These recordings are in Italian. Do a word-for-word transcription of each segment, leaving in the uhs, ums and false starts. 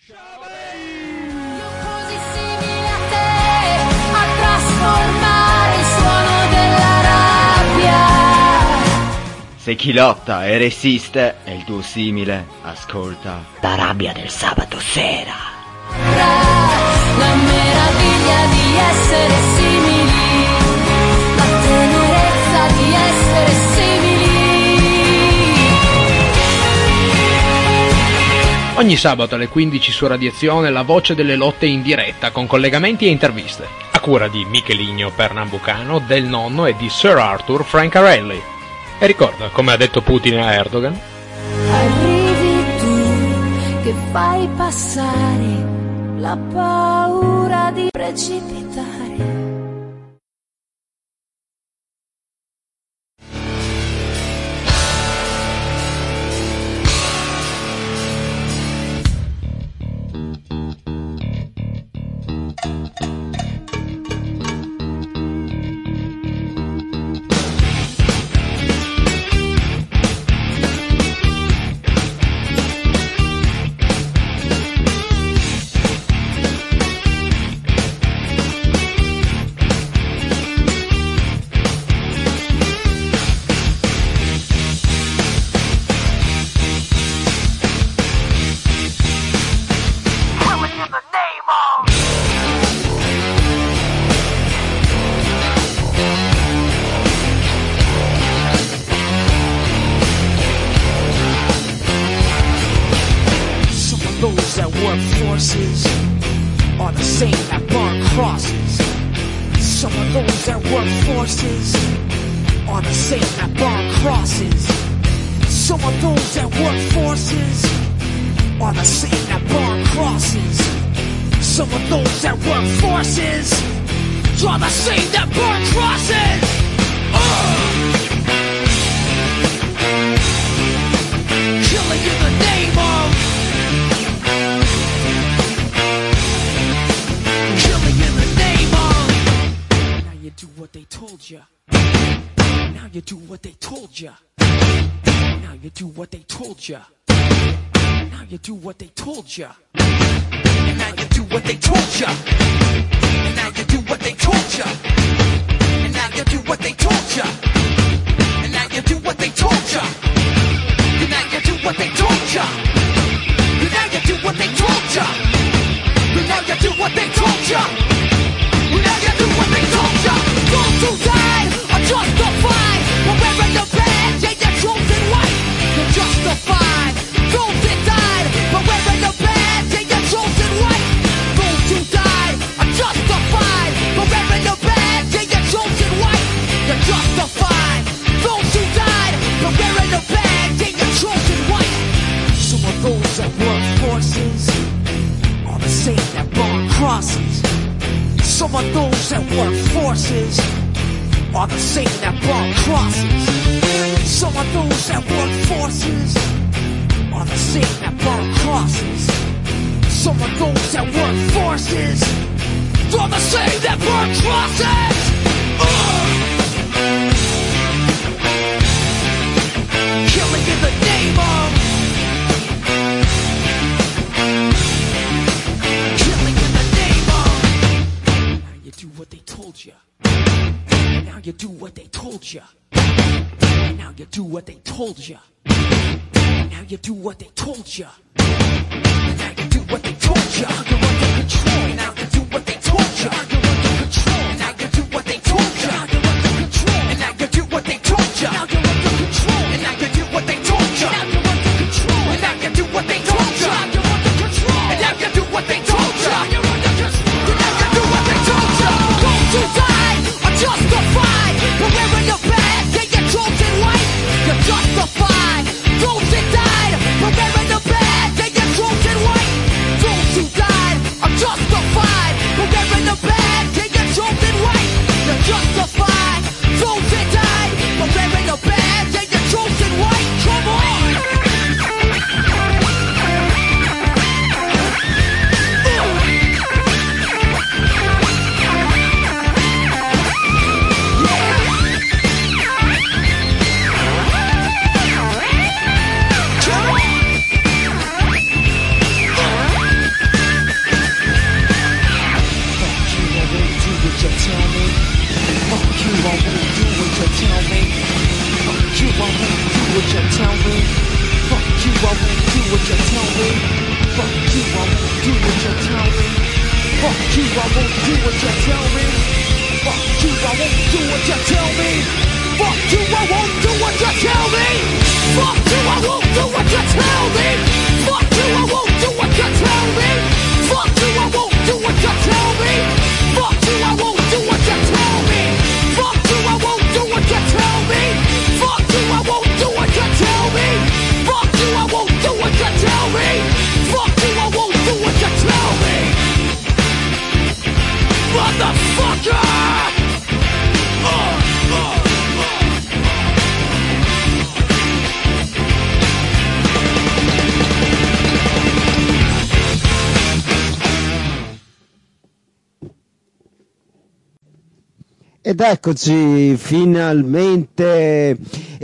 Io così simile a te, a trasformare il suono della rabbia. Se chi lotta e resiste è il tuo simile, ascolta la rabbia del sabato sera. La meraviglia di essere simili, la tenerezza di essere simili. Ogni sabato alle quindici su Radiazione La voce delle lotte in diretta con collegamenti e interviste, a cura di Michelino Pernambucano, del nonno e di Sir Arthur Francarelli. E ricorda, come ha detto Putin a Erdogan, Arrivi tu che fai passare la paura di precipitare. Forces are the same that burn crosses. Some of those that work forces are the same that burn crosses. Some of those that work forces are the same that burn crosses. Some of those that work forces are the same that burn crosses. Uh! Killing in the name of do what they told ya. Now you do what they told ya. Now you do what they told ya. Now you do what they told ya. And now you do what they told ya. And now you do what they told ya. And now you do what they told ya. And now you do what they told ya. And now you do what they told ya. And now you do what they told ya. And now you do what they told ya. Now you do what they told ya. Those who died are justified. But wearing the badge and you're chosen white. You're justified. Those that died, but wearing the badge and you're chosen white. Those who died are justified. But wearing the badge and you're chosen white. You're justified. Those who died, but wearing the badge and you're chosen white. Some of those that work forces are the same that burn crosses. Some of those that work forces are the same that burn crosses. Some of those that work forces are the same that burn crosses. Some of those that work forces are the same that burn crosses. Uh! Killing in the name of do what they told ya. Now you do what they told ya. Now you do what they told ya. Now you do what they told ya. Now you do what they told ya. You're under control. Now you do what they told ya. You're under control. Now you do what they told ya. You're under control. And now you do what they told ya. Now you're under control. And now you do what they told ya. Now you're under control. And now you do what they told ya. You're under control. And now you do what they told ya. You're under control. And now you do what they told ya. Those who died are justified. But wearing the badge and you're chosen white. You're justified. Those that died, but wearing the badge and you're chosen white. I won't do what you tell me. Fuck you, I won't do what you tell me. Fuck you, I won't do what you tell me. Fuck you, I won't do what you tell me. Fuck you, I won't do what you tell me. Fuck you, I won't do what you tell me. Fuck you, I won't do what you tell me. Fuck you, I won't do what you tell me. Fuck you, I won't do what you tell me. Fuck you, I won't do what you tell me. Fuck you, I won't do what you tell me. Motherfucker! Uh, uh, uh. Ed eccoci finalmente,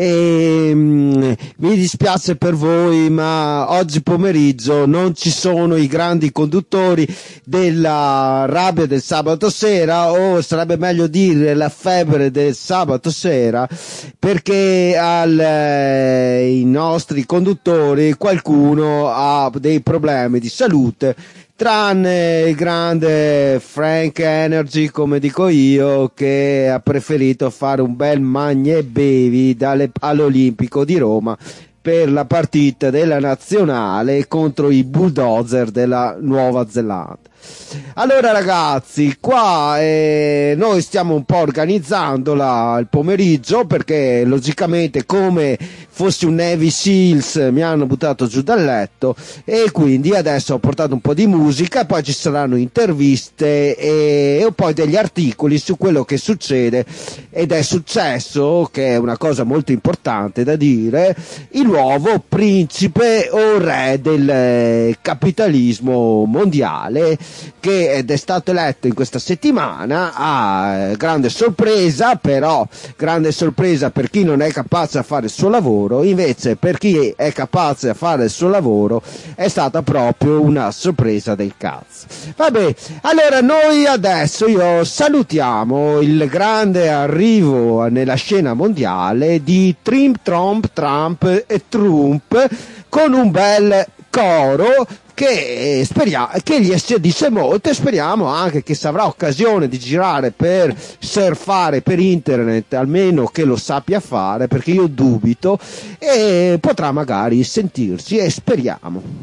e, mm, mi dispiace per voi, ma oggi pomeriggio non ci sono i grandi conduttori della rabbia del sabato sera, o sarebbe meglio dire la febbre del sabato sera, perché al, eh, i nostri conduttori qualcuno ha dei problemi di salute, tranne il grande Frank Energy, come dico io, che ha preferito fare un bel magna e bevi dalle, all'Olimpico di Roma per la partita della nazionale contro i bulldozer della Nuova Zelanda. Allora ragazzi, qua eh, noi stiamo un po' organizzando la, il pomeriggio, perché logicamente come fossi un Navy Seals mi hanno buttato giù dal letto, e quindi adesso ho portato un po' di musica, poi ci saranno interviste e, e poi degli articoli su quello che succede ed è successo, che è una cosa molto importante da dire, il nuovo principe o re del capitalismo mondiale, che ed è stato eletto in questa settimana, a grande sorpresa, però grande sorpresa per chi non è capace a fare il suo lavoro, invece per chi è capace a fare il suo lavoro è stata proprio una sorpresa del cazzo. Vabbè, allora noi adesso io salutiamo il grande arrivo nella scena mondiale di Trump, Trump, Trump e Trump con un bel coro che speriamo che gli dice molto, e speriamo anche che se avrà occasione di girare per surfare per internet, almeno che lo sappia fare, perché io dubito, e potrà magari sentirci, e speriamo.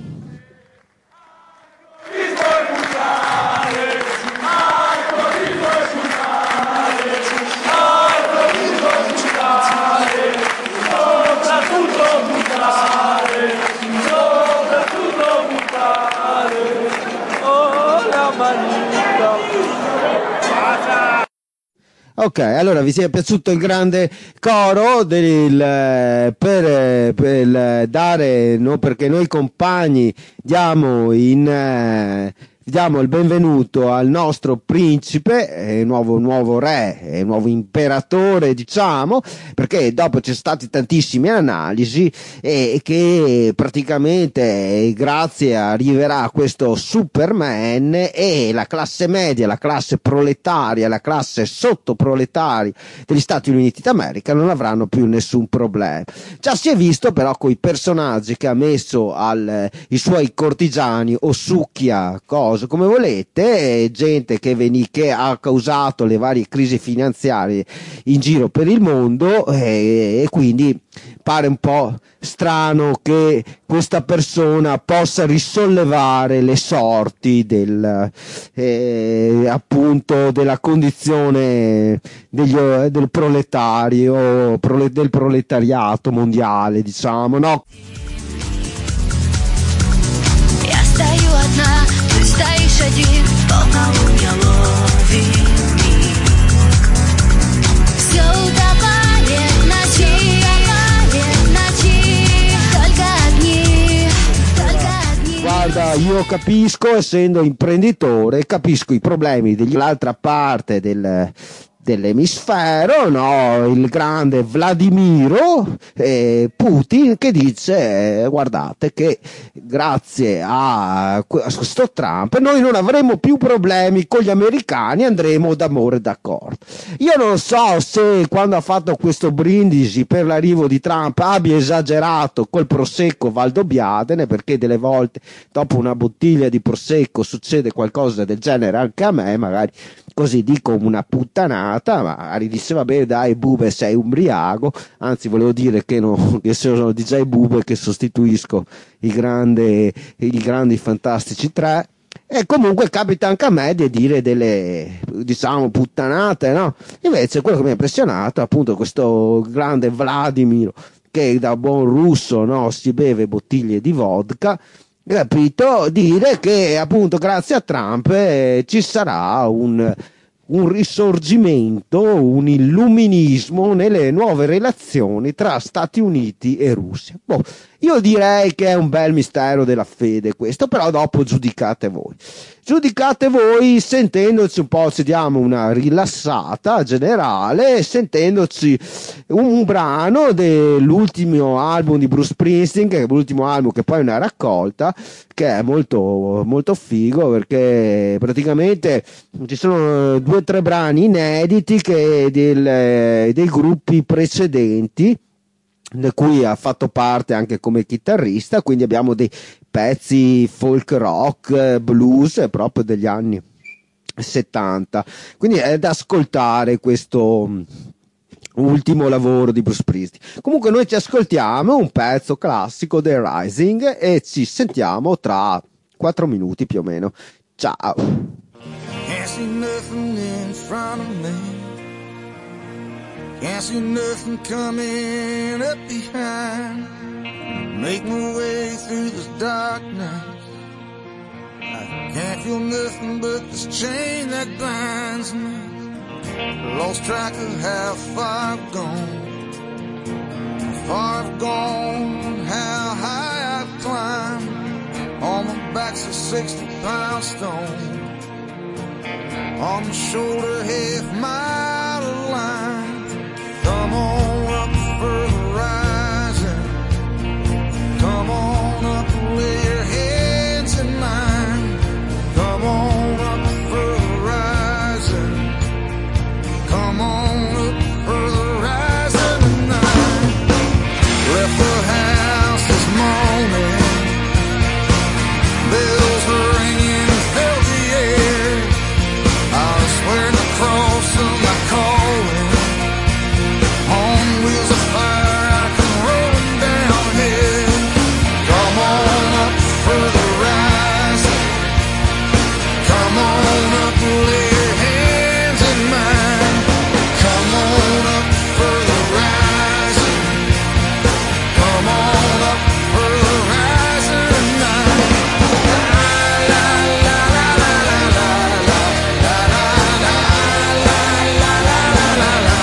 Ok, allora vi sia piaciuto il grande coro del, per, per dare, no, perché noi compagni diamo in eh, diamo il benvenuto al nostro principe, eh, nuovo, nuovo re, eh, nuovo imperatore, diciamo, perché dopo c'è stati tantissime analisi e eh, che praticamente eh, grazie arriverà a questo Superman, e la classe media, la classe proletaria, la classe sottoproletaria degli Stati Uniti d'America non avranno più nessun problema. Già si è visto però con i personaggi che ha messo al, eh, i suoi cortigiani o succhia, cosa come volete, gente che, veni, che ha causato le varie crisi finanziarie in giro per il mondo, e, e quindi pare un po' strano che questa persona possa risollevare le sorti del eh, appunto della condizione degli, del proletario, prole, del proletariato mondiale, diciamo, no? Я стою одна, ты стоишь один, полнолуние ловит миг. Все утопает в ночи, утопает в ночи, только одни, только одни. Guarda, io capisco, essendo imprenditore, capisco i problemi dell'altra parte del dell'emisfero, no? Il grande Vladimiro eh, Putin, che dice eh, guardate che grazie a questo Trump noi non avremo più problemi con gli americani, andremo d'amore d'accordo. Io non so se quando ha fatto questo brindisi per l'arrivo di Trump abbia esagerato col prosecco Valdobbiadene, perché delle volte dopo una bottiglia di prosecco succede qualcosa del genere anche a me, magari così dico una puttanata, magari disse vabbè dai Bube sei ubriaco, anzi volevo dire che, no, che sono D J Bube che sostituisco i grandi, i grandi fantastici tre, e comunque capita anche a me di dire delle diciamo puttanate, no? Invece quello che mi ha impressionato è appunto questo grande Vladimir che da buon russo, no, si beve bottiglie di vodka, capito, dire che appunto grazie a Trump eh, ci sarà un, un risorgimento, un illuminismo nelle nuove relazioni tra Stati Uniti e Russia. Boh, io direi che è un bel mistero della fede questo, però dopo giudicate voi. Giudicate voi sentendoci un po', ci diamo una rilassata generale, sentendoci un, un brano dell'ultimo album di Bruce Springsteen, che è l'ultimo album che poi è una raccolta, che è molto, molto figo, perché praticamente ci sono due o tre brani inediti che del, dei gruppi precedenti, di cui ha fatto parte anche come chitarrista, quindi abbiamo dei pezzi folk rock, blues proprio degli anni settanta, quindi è da ascoltare questo ultimo lavoro di Bruce Springsteen. Comunque noi ci ascoltiamo un pezzo classico del Rising e ci sentiamo tra quattro minuti più o meno. Ciao. Can't see nothing coming up behind. Make my way through this darkness. I can't feel nothing but this chain that binds me. Lost track of how far I've gone. How far I've gone, how high I've climbed. On my back's a sixty pound stone. On my shoulder half mile of line. Come on up for the rising. Come on up and lay your hands in mine. Come on up for the rising. Come on up for the rising tonight. Left the house this morning. Bells were ringing, filled the air. I was wearing the cross of my calling. On wheels of fire, I come rolling down here. Come on up for the rising. Come on up, lay your hands in mine. Come on up for the rising. Come on up for the rising tonight. La la la la la la la la la la la la la la.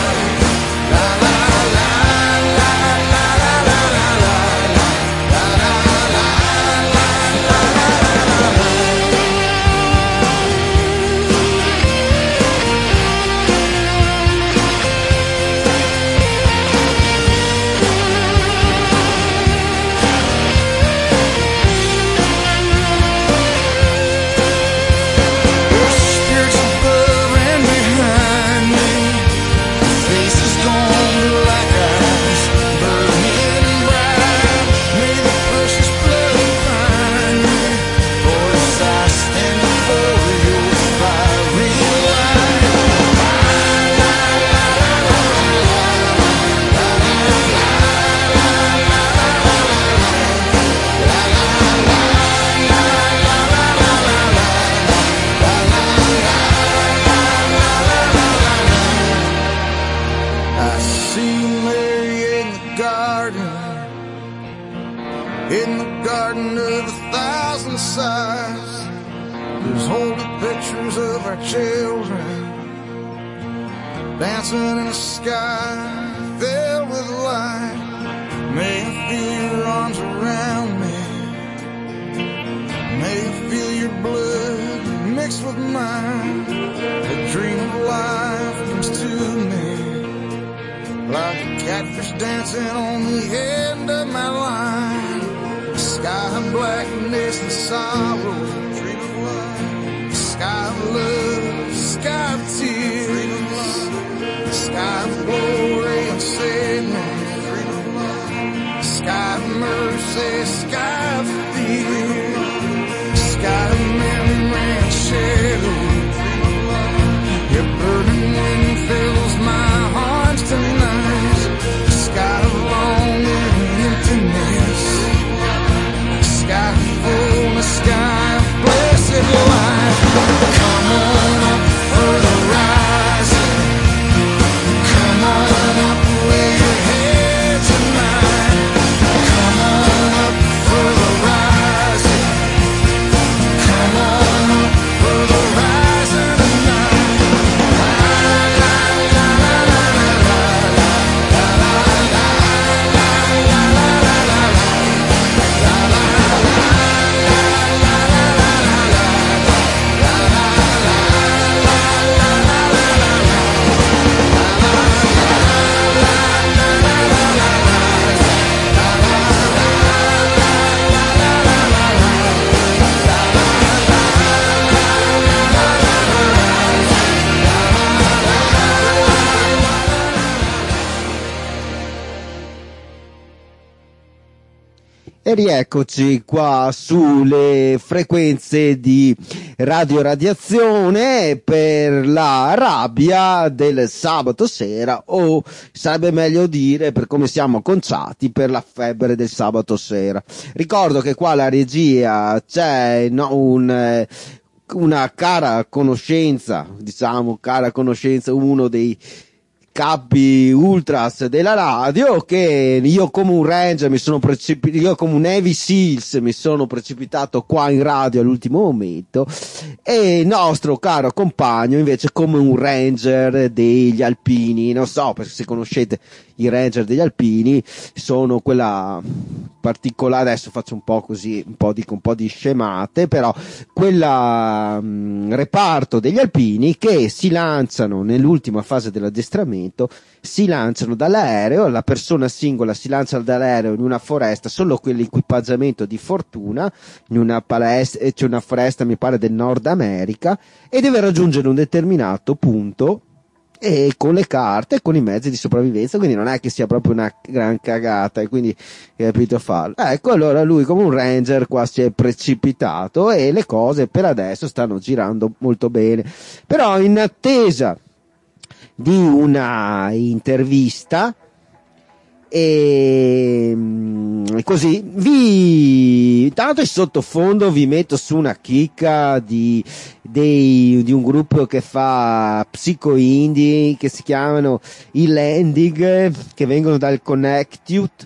In the garden of a thousand sighs, there's holy pictures of our children dancing in a sky filled with light. May I feel your arms around me. May I feel your blood mixed with mine. The dream of life comes to catfish dancing on the end of my line. Sky blackness and sorrow, dream of love. Sky of love, sky of tears. Sky of glory and sadness, dream of love. Sky of mercy, sky of fear. Sky of memory and shadow, dream of love. Your burning wind fills my heart tonight. Sky of longing and emptiness. Sky of fullness, sky of blessed life. Come on up for the rising. Come on up, lay your head tonight. Come on up for the rising. Come on up for the rising tonight. La la la la la la la la la la la la la la la. E rieccoci qua sulle frequenze di Radio Radiazione per la rabbia del sabato sera, o sarebbe meglio dire, per come siamo conciati, per la febbre del sabato sera. Ricordo che qua alla regia c'è no, un... Eh, una cara conoscenza, diciamo cara conoscenza, uno dei capi ultras della radio, che io come un ranger mi sono precipitato, io come un Navy Seals mi sono precipitato qua in radio all'ultimo momento, e il nostro caro compagno invece come un ranger degli alpini. Non so se conoscete i ranger degli alpini, sono quella particolare, adesso faccio un po' così, un po' dico un po' di scemate, però quella mh, reparto degli alpini che si lanciano nell'ultima fase dell'addestramento, si lanciano dall'aereo, la persona singola si lancia dall'aereo in una foresta, solo quell'equipaggiamento di fortuna, in una palestra, c'è una foresta mi pare del Nord America, e deve raggiungere un determinato punto, e con le carte e con i mezzi di sopravvivenza, quindi non è che sia proprio una gran cagata, e quindi capito farlo. Ecco, allora lui come un ranger qua si è precipitato e le cose per adesso stanno girando molto bene, però in attesa di una intervista e così vi tanto in sottofondo vi metto su una chicca di dei di un gruppo che fa psico indie che si chiamano i Landing, che vengono dal Connecticut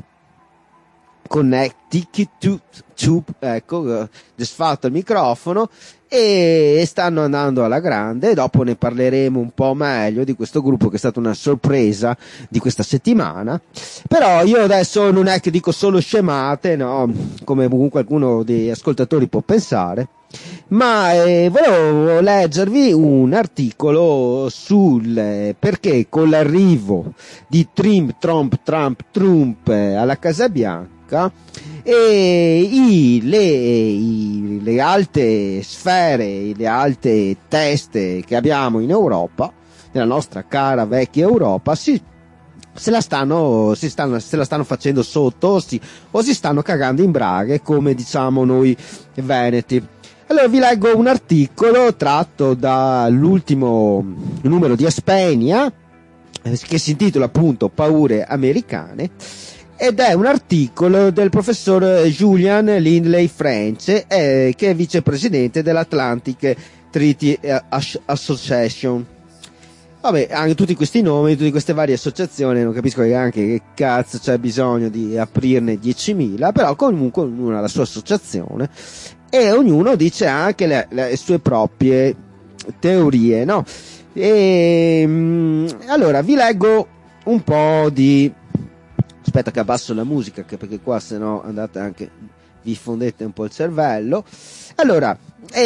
Connecticut, ecco, desfatto il microfono, e stanno andando alla grande. Dopo ne parleremo un po' meglio di questo gruppo, che è stata una sorpresa di questa settimana. Però io adesso non è che dico solo scemate, no, come qualcuno degli ascoltatori può pensare, ma eh, volevo leggervi un articolo sul perché con l'arrivo di Trump, Trump, Trump, Trump alla Casa Bianca e i, le, i, le alte sfere, le alte teste che abbiamo in Europa, nella nostra cara vecchia Europa, si, se la stanno, si stanno, se la stanno facendo sotto, o si, o si stanno cagando in braghe, come diciamo noi veneti. Allora vi leggo un articolo tratto dall'ultimo numero di Aspenia, che si intitola appunto Paure americane, ed è un articolo del professor Julian Lindley French, eh, che è vicepresidente dell'Atlantic Treaty Association. Vabbè, anche tutti questi nomi, tutte queste varie associazioni, non capisco anche che cazzo c'è bisogno di aprirne diecimila, però comunque ognuno ha la sua associazione e ognuno dice anche le, le sue proprie teorie, no? E mh, allora vi leggo un po' di... Aspetta che abbasso la musica, che perché qua se no andate anche vi fondete un po' il cervello. Allora,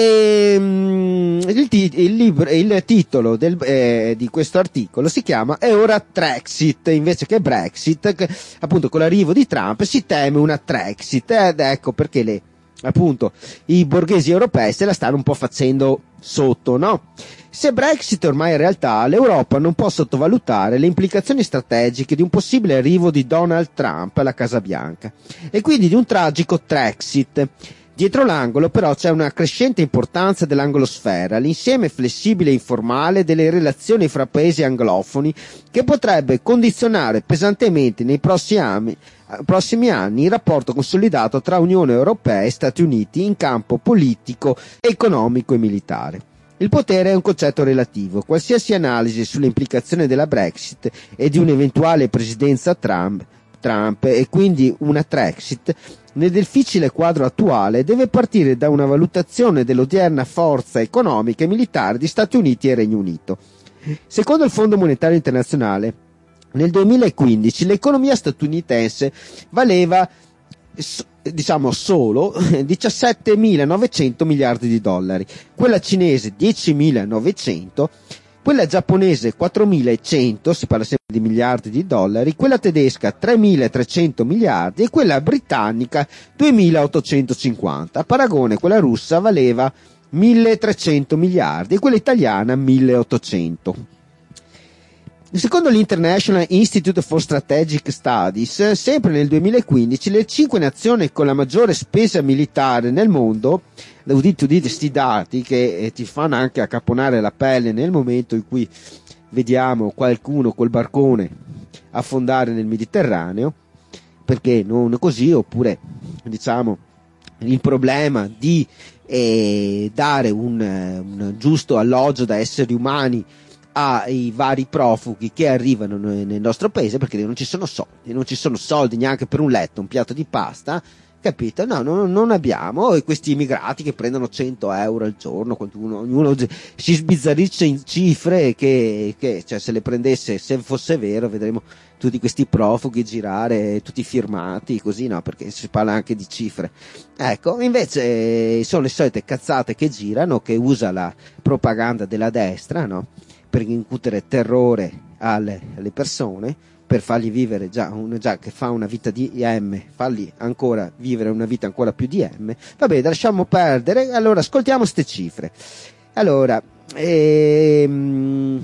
ehm, il, ti- il, libro, il titolo del, eh, di questo articolo si chiama "È ora Trexit", invece che Brexit, che, appunto con l'arrivo di Trump si teme una Trexit, ed ecco perché le, appunto, i borghesi europei se la stanno un po' facendo sotto, no? Se Brexit ormai è realtà, l'Europa non può sottovalutare le implicazioni strategiche di un possibile arrivo di Donald Trump alla Casa Bianca e quindi di un tragico Trexit. Dietro l'angolo però c'è una crescente importanza dell'anglosfera, l'insieme flessibile e informale delle relazioni fra paesi anglofoni che potrebbe condizionare pesantemente nei prossimi anni, prossimi anni il rapporto consolidato tra Unione Europea e Stati Uniti in campo politico, economico e militare. Il potere è un concetto relativo. Qualsiasi analisi sulle implicazioni della Brexit e di un'eventuale presidenza Trump, Trump e quindi una Trexit, nel difficile quadro attuale deve partire da una valutazione dell'odierna forza economica e militare di Stati Uniti e Regno Unito. Secondo il Fondo Monetario Internazionale, nel duemilaquindici l'economia statunitense valeva diciamo solo diciassettemilanovecento miliardi di dollari, quella cinese diecimilanovecento, quella giapponese quattromilacento, si parla sempre di miliardi di dollari, quella tedesca tremilatrecento miliardi e quella britannica duemilaottocentocinquanta. A paragone quella russa valeva milletrecento miliardi e quella italiana milleottocento. Secondo l'International Institute for Strategic Studies, sempre nel duemilaquindici, le cinque nazioni con la maggiore spesa militare nel mondo, udite udite sti dati che eh, ti fanno anche accaponare la pelle nel momento in cui vediamo qualcuno col barcone affondare nel Mediterraneo, perché non così, oppure diciamo il problema di eh, dare un, un giusto alloggio da esseri umani ai vari profughi che arrivano nel nostro paese, perché non ci sono soldi, non ci sono soldi neanche per un letto, un piatto di pasta, capito? No, non, non abbiamo, e questi immigrati che prendono cento euro al giorno, ognuno, ognuno si sbizzarrisce in cifre che, che cioè, se le prendesse, se fosse vero, vedremo tutti questi profughi girare, tutti firmati, così, no, perché si parla anche di cifre. Ecco, invece sono le solite cazzate che girano, che usa la propaganda della destra, no? Per incutere terrore alle, alle persone, per fargli vivere già, un, già che fa una vita di M, fargli ancora vivere una vita ancora più di M. Vabbè, lasciamo perdere. Allora, ascoltiamo ste cifre. Allora, ehm,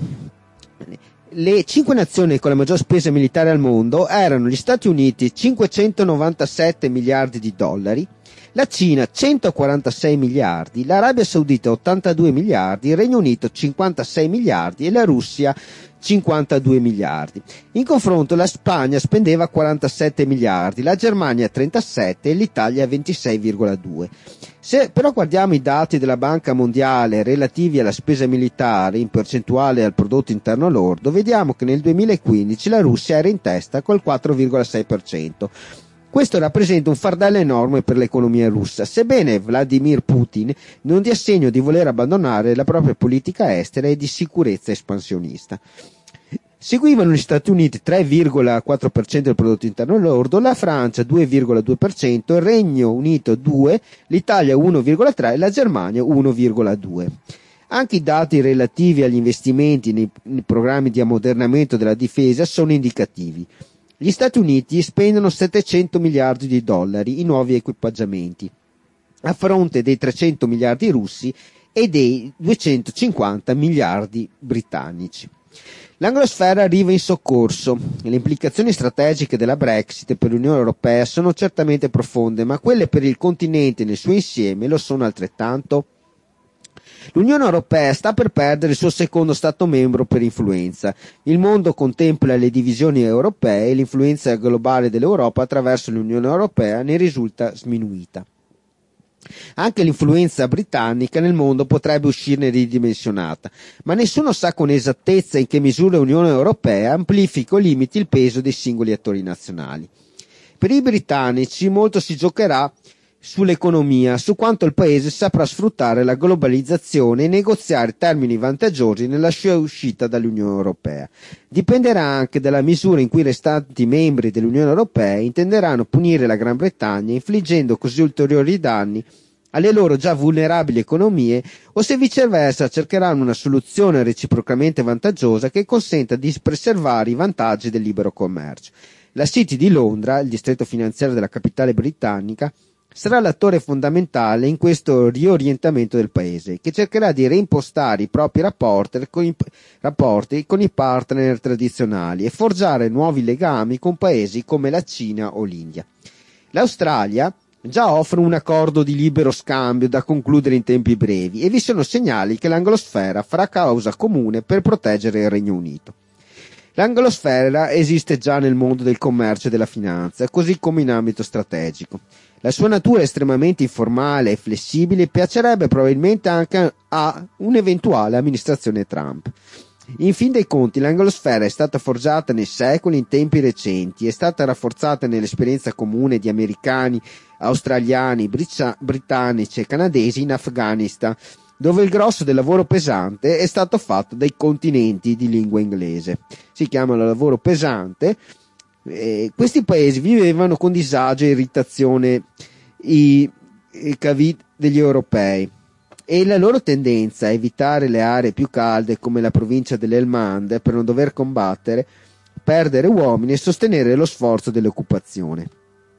le cinque nazioni con la maggior spesa militare al mondo erano gli Stati Uniti, cinquecentonovantasette miliardi di dollari, la Cina centoquarantasei miliardi, l'Arabia Saudita ottantadue miliardi, il Regno Unito cinquantasei miliardi e la Russia cinquantadue miliardi. In confronto la Spagna spendeva quarantasette miliardi, la Germania trentasette e l'Italia ventisei virgola due. Se però guardiamo i dati della Banca Mondiale relativi alla spesa militare in percentuale al prodotto interno lordo, vediamo che nel duemilaquindici la Russia era in testa col quattro virgola sei per cento. Questo rappresenta un fardello enorme per l'economia russa, sebbene Vladimir Putin non dia segno di voler abbandonare la propria politica estera e di sicurezza espansionista. Seguivano gli Stati Uniti tre virgola quattro per cento del prodotto interno lordo, la Francia due virgola due per cento, il Regno Unito due per cento, l'Italia uno virgola tre per cento e la Germania uno virgola due per cento. Anche i dati relativi agli investimenti nei, nei programmi di ammodernamento della difesa sono indicativi. Gli Stati Uniti spendono settecento miliardi di dollari in nuovi equipaggiamenti, a fronte dei trecento miliardi russi e dei duecentocinquanta miliardi britannici. L'anglosfera arriva in soccorso. Le implicazioni strategiche della Brexit per l'Unione Europea sono certamente profonde, ma quelle per il continente nel suo insieme lo sono altrettanto. L'Unione Europea sta per perdere il suo secondo Stato membro per influenza. Il mondo contempla le divisioni europee e l'influenza globale dell'Europa attraverso l'Unione Europea ne risulta sminuita. Anche l'influenza britannica nel mondo potrebbe uscirne ridimensionata, ma nessuno sa con esattezza in che misura l'Unione Europea amplifica o limiti il peso dei singoli attori nazionali. Per i britannici molto si giocherà sull'economia, su quanto il paese saprà sfruttare la globalizzazione e negoziare termini vantaggiosi nella sua uscita dall'Unione Europea. Dipenderà anche dalla misura in cui i restanti membri dell'Unione Europea intenderanno punire la Gran Bretagna, infliggendo così ulteriori danni alle loro già vulnerabili economie, o se viceversa cercheranno una soluzione reciprocamente vantaggiosa che consenta di preservare i vantaggi del libero commercio. La City di Londra, il distretto finanziario della capitale britannica, sarà l'attore fondamentale in questo riorientamento del paese, che cercherà di reimpostare i propri rapporti con i, rapporti con i partner tradizionali e forgiare nuovi legami con paesi come la Cina o l'India. L'Australia già offre un accordo di libero scambio da concludere in tempi brevi e vi sono segnali che l'anglosfera farà causa comune per proteggere il Regno Unito. L'anglosfera esiste già nel mondo del commercio e della finanza, così come in ambito strategico. La sua natura estremamente informale e flessibile piacerebbe probabilmente anche a un'eventuale amministrazione Trump. In fin dei conti, l'anglosfera è stata forgiata nei secoli in tempi recenti, è stata rafforzata nell'esperienza comune di americani, australiani, britannici e canadesi in Afghanistan, dove il grosso del lavoro pesante è stato fatto dai continenti di lingua inglese. Si chiamano lavoro pesante. Eh, questi paesi vivevano con disagio e irritazione i, i cavi degli europei, e la loro tendenza a evitare le aree più calde come la provincia dell'Helmand per non dover combattere, perdere uomini e sostenere lo sforzo dell'occupazione.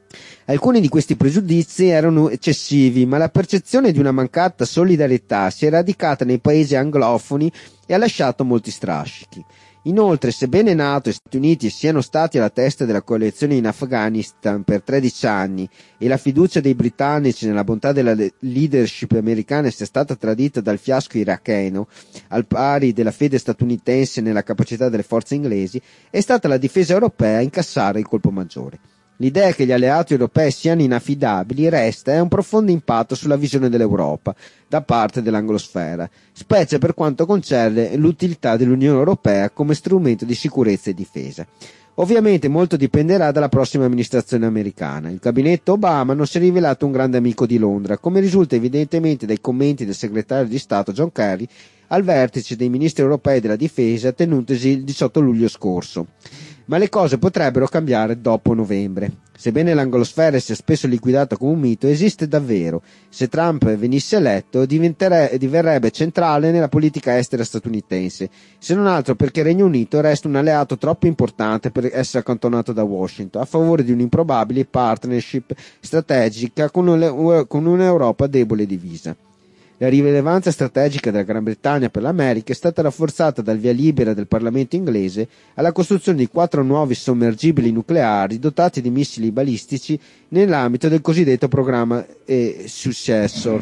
Alcuni di questi pregiudizi erano eccessivi, ma la percezione di una mancata solidarietà si è radicata nei paesi anglofoni e ha lasciato molti strascichi. Inoltre, sebbene NATO e Stati Uniti siano stati alla testa della coalizione in Afghanistan per tredici anni e la fiducia dei britannici nella bontà della leadership americana sia stata tradita dal fiasco iracheno, al pari della fede statunitense nella capacità delle forze inglesi, è stata la difesa europea a incassare il colpo maggiore. L'idea che gli alleati europei siano inaffidabili resta e ha un profondo impatto sulla visione dell'Europa da parte dell'anglosfera, specie per quanto concerne l'utilità dell'Unione Europea come strumento di sicurezza e difesa. Ovviamente molto dipenderà dalla prossima amministrazione americana. Il gabinetto Obama non si è rivelato un grande amico di Londra, come risulta evidentemente dai commenti del segretario di Stato John Kerry al vertice dei ministri europei della difesa tenutosi il diciotto luglio scorso. Ma le cose potrebbero cambiare dopo novembre. Sebbene l'anglosfera sia spesso liquidata come un mito, esiste davvero. Se Trump venisse eletto, diverrebbe centrale nella politica estera statunitense, se non altro perché il Regno Unito resta un alleato troppo importante per essere accantonato da Washington, a favore di un'improbabile partnership strategica con un'Europa debole e divisa. La rilevanza strategica della Gran Bretagna per l'America è stata rafforzata dal via libera del Parlamento inglese alla costruzione di quattro nuovi sommergibili nucleari dotati di missili balistici nell'ambito del cosiddetto programma eh, Successor.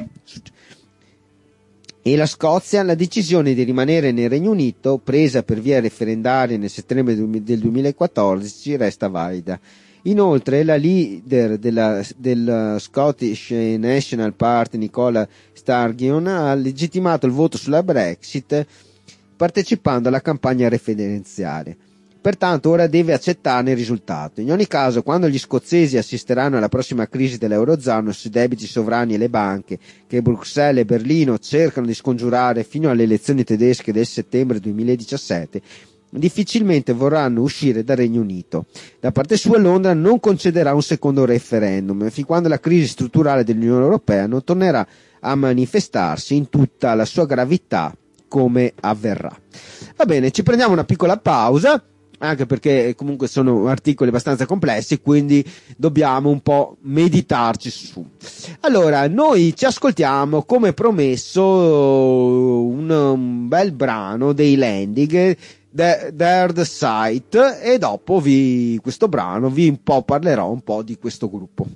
E la Scozia, la decisione di rimanere nel Regno Unito, presa per via referendaria nel settembre del duemilaquattordici, resta valida. Inoltre la leader della, del Scottish National Party, Nicola Sturgeon, ha legittimato il voto sulla Brexit partecipando alla campagna referenziale. Pertanto ora deve accettarne il risultato. In ogni caso, quando gli scozzesi assisteranno alla prossima crisi dell'Eurozona sui debiti sovrani e le banche, che Bruxelles e Berlino cercano di scongiurare fino alle elezioni tedesche del settembre duemiladiciassette, difficilmente vorranno uscire dal Regno Unito. Da parte sua Londra non concederà un secondo referendum fin quando la crisi strutturale dell'Unione Europea non tornerà a manifestarsi in tutta la sua gravità come avverrà. Va bene, ci prendiamo una piccola pausa, anche perché comunque sono articoli abbastanza complessi, quindi dobbiamo un po' meditarci su. Allora, noi ci ascoltiamo come promesso un, un bel brano dei Landing, They're the Sight, e dopo vi, questo brano vi un po' parlerò un po' di questo gruppo.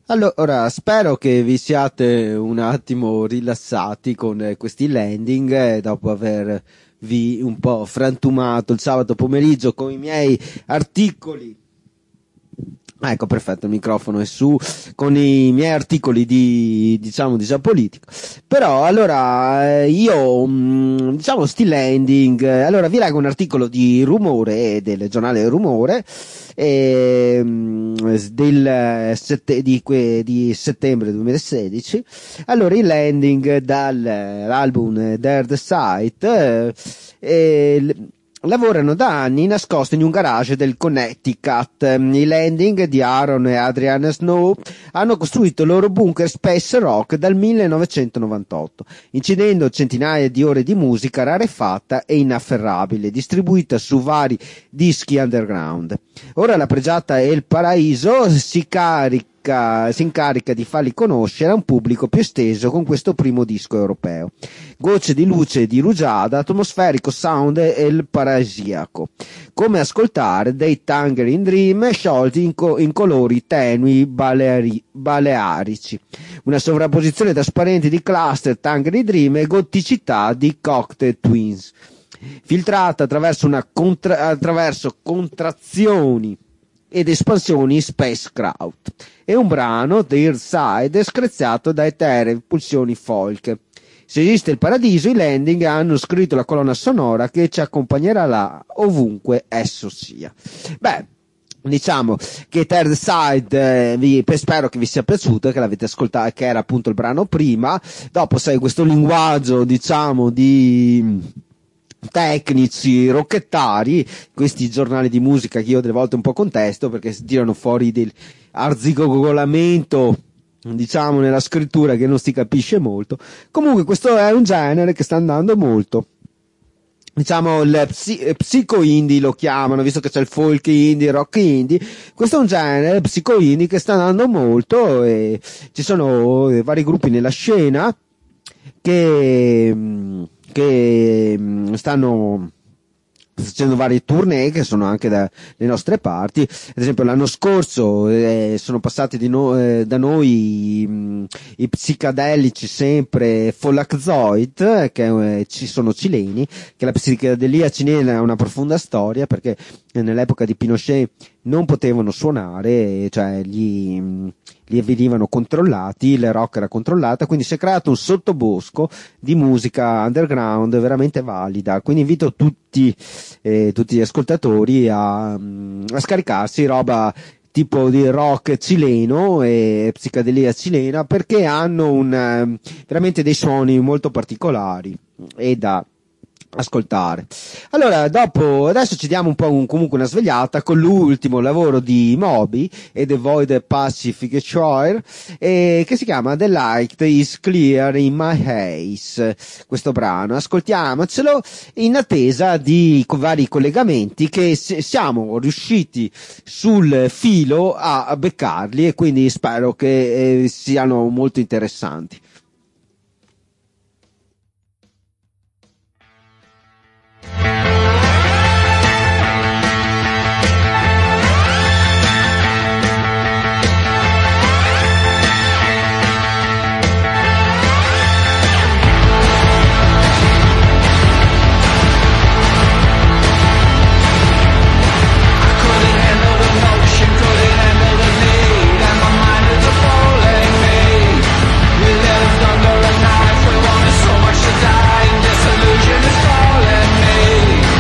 Allora, spero che vi siate un attimo rilassati con eh, questi landing, eh, dopo avervi un po' frantumato il sabato pomeriggio con i miei articoli. Ecco, perfetto, il microfono è su, con i miei articoli di, diciamo, di geopolitica. Però, allora, eh, io, mh, diciamo, sti landing, eh, allora vi leggo un articolo di Rumore, del giornale Rumore, eh, del sette, di, que, di settembre duemilasedici. Allora, il landing dall'album Dare the Sight, eh, eh, lavorano da anni nascosti in un garage del Connecticut. I landing di Aaron e Adrian Snow hanno costruito il loro bunker space rock dal millenovecentonovantotto, incidendo centinaia di ore di musica rarefatta e inafferrabile, distribuita su vari dischi underground. Ora la pregiata El Paraiso si carica si incarica di farli conoscere a un pubblico più esteso con questo primo disco europeo. Gocce di luce di rugiada, atmosferico sound e il paradisiaco. Come ascoltare dei Tangerine Dream sciolti in, co- in colori tenui baleari- balearici. Una sovrapposizione trasparente di cluster Tangerine Dream e goticità di Cocktail Twins, filtrata attraverso, una contra- attraverso contrazioni ed espansioni Spacecraft. È un brano, The Earthside, screziato da eteree pulsioni folk. Se esiste il paradiso, i landing hanno scritto la colonna sonora che ci accompagnerà là ovunque esso sia. Beh, diciamo che Third Side, eh, vi, spero che vi sia piaciuto, che l'avete ascoltato, che era appunto il brano prima. Dopo sai questo linguaggio, diciamo, di tecnici, rocchettari, questi giornali di musica che io delle volte un po' contesto perché si tirano fuori del arzigogolamento, diciamo, nella scrittura che non si capisce molto. Comunque questo è un genere che sta andando molto, diciamo, il psi- psico indie lo chiamano, visto che c'è il folk indie, il rock indie. Questo è un genere psico indie che sta andando molto e ci sono vari gruppi nella scena che che stanno facendo varie tournée che sono anche dalle nostre parti. Ad esempio l'anno scorso eh, sono passati di no, eh, da noi mh, i psicadelici sempre Folakzoid, che eh, ci sono cileni, che la psichedelia cilena ha una profonda storia perché nell'epoca di Pinochet non potevano suonare, cioè gli, li venivano controllati, la rock era controllata, quindi si è creato un sottobosco di musica underground veramente valida. Quindi invito tutti, eh, tutti gli ascoltatori a, a scaricarsi roba tipo di rock cileno e psichedelia cilena, perché hanno un, veramente dei suoni molto particolari e da ascoltare. Allora, dopo, adesso ci diamo un po' un, comunque una svegliata con l'ultimo lavoro di Moby e The Void Pacific Shore, eh, che si chiama The Light is Clear in My Haze. Questo brano, ascoltiamocelo in attesa di vari collegamenti che siamo riusciti sul filo a beccarli, e quindi spero che eh, siano molto interessanti. Thunder and knife, we wanted so much to die, and disillusion is calling me.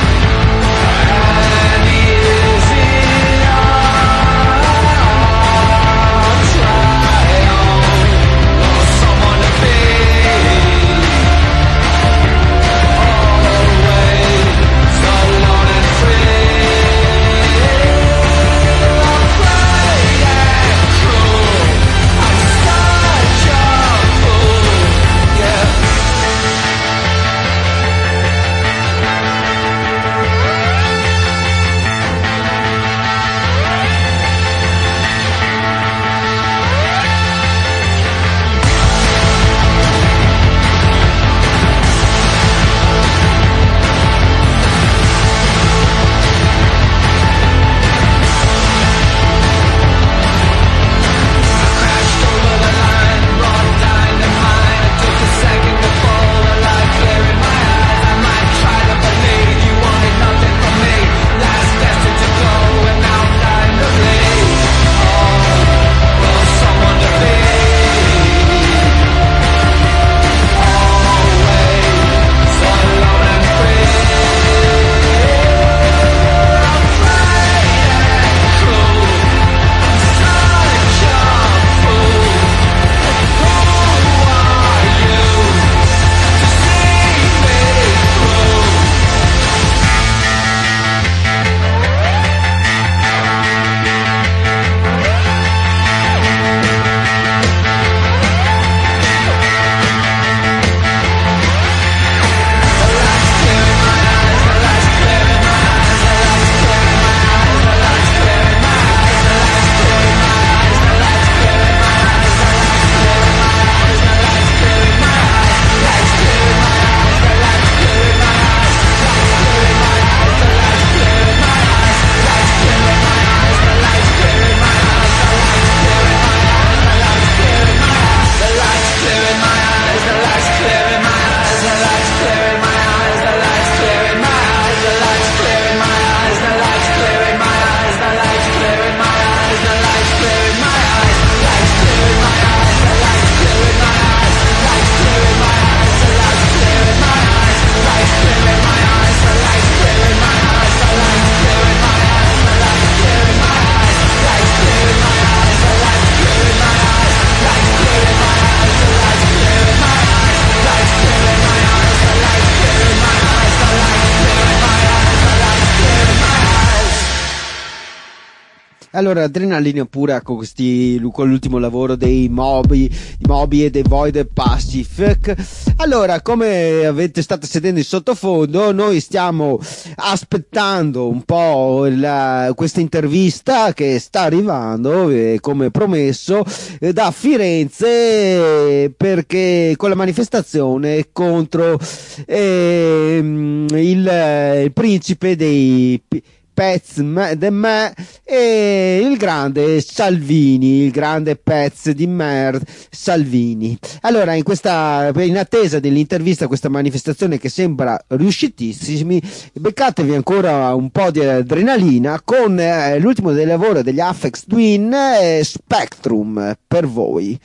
Allora, Adrenalina Pura con questi, con l'ultimo lavoro dei Moby, di Moby e dei Void Pacific. Allora, come avete state sentendo in sottofondo, noi stiamo aspettando un po' la, questa intervista che sta arrivando, eh, come promesso, eh, da Firenze, perché con la manifestazione contro eh, il, il principe dei Pez de me e il grande Salvini, il grande pez di mer Salvini. Allora, in questa, in attesa dell'intervista a questa manifestazione che sembra riuscitissimi, beccatevi ancora un po' di adrenalina con eh, l'ultimo del lavoro degli Aphex Twin, eh, Spectrum, per voi.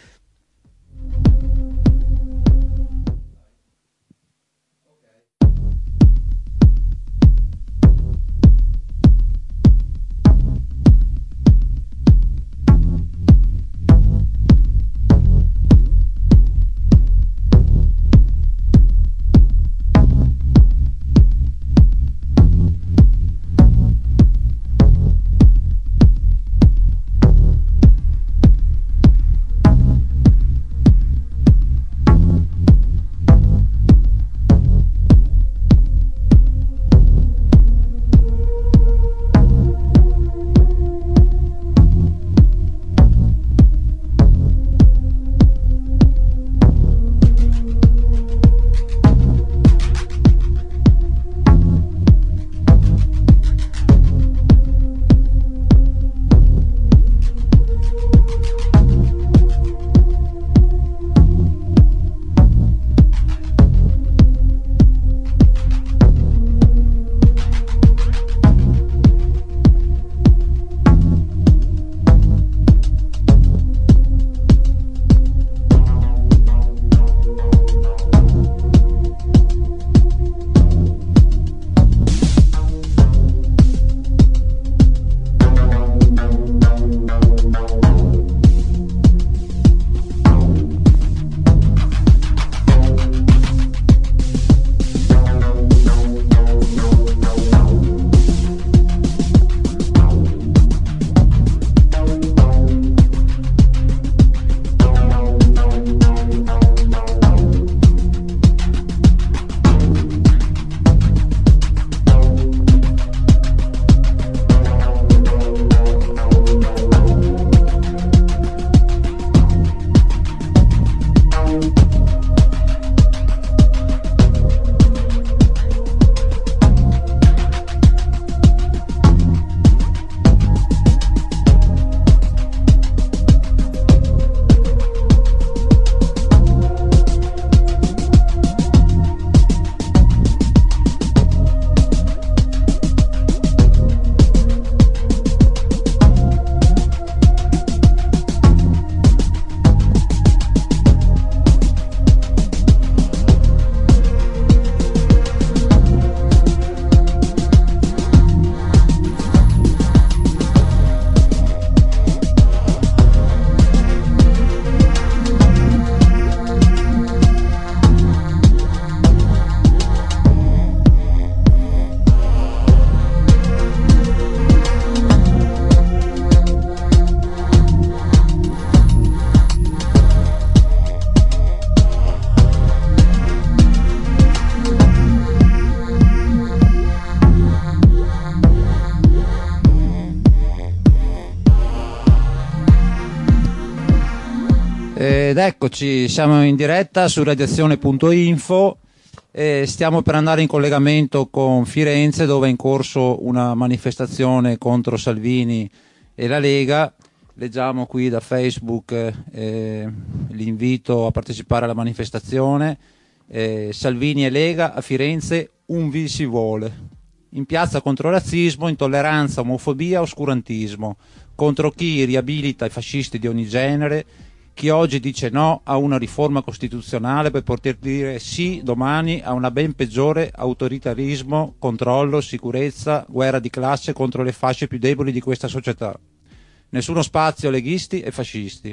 Ed eccoci, siamo in diretta su radiazione punto info e stiamo per andare in collegamento con Firenze, dove è in corso una manifestazione contro Salvini e la Lega. Leggiamo qui da Facebook eh, l'invito a partecipare alla manifestazione. Eh, Salvini e Lega a Firenze, un vi si vuole. In piazza contro razzismo, intolleranza, omofobia, oscurantismo, contro chi riabilita i fascisti di ogni genere, chi oggi dice no a una riforma costituzionale per poter dire sì domani a una ben peggiore autoritarismo, controllo, sicurezza, guerra di classe contro le fasce più deboli di questa società. Nessuno spazio a leghisti e fascisti.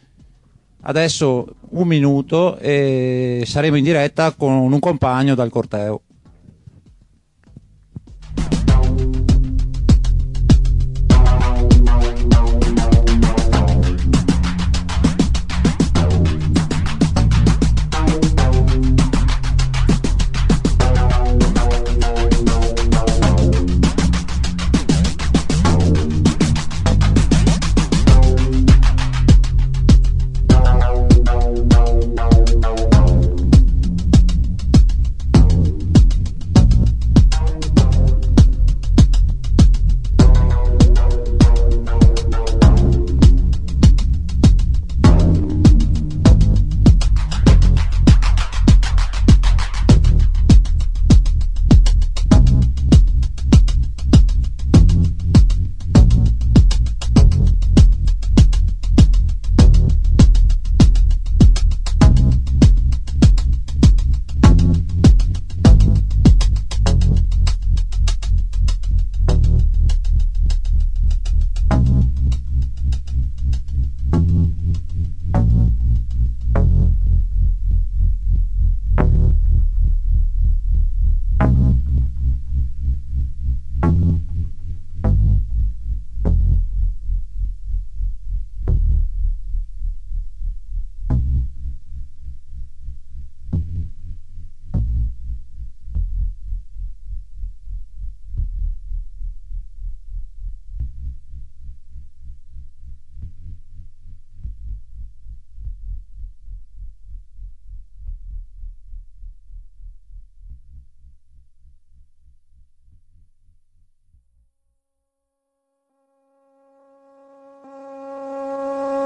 Adesso un minuto e saremo in diretta con un compagno dal corteo.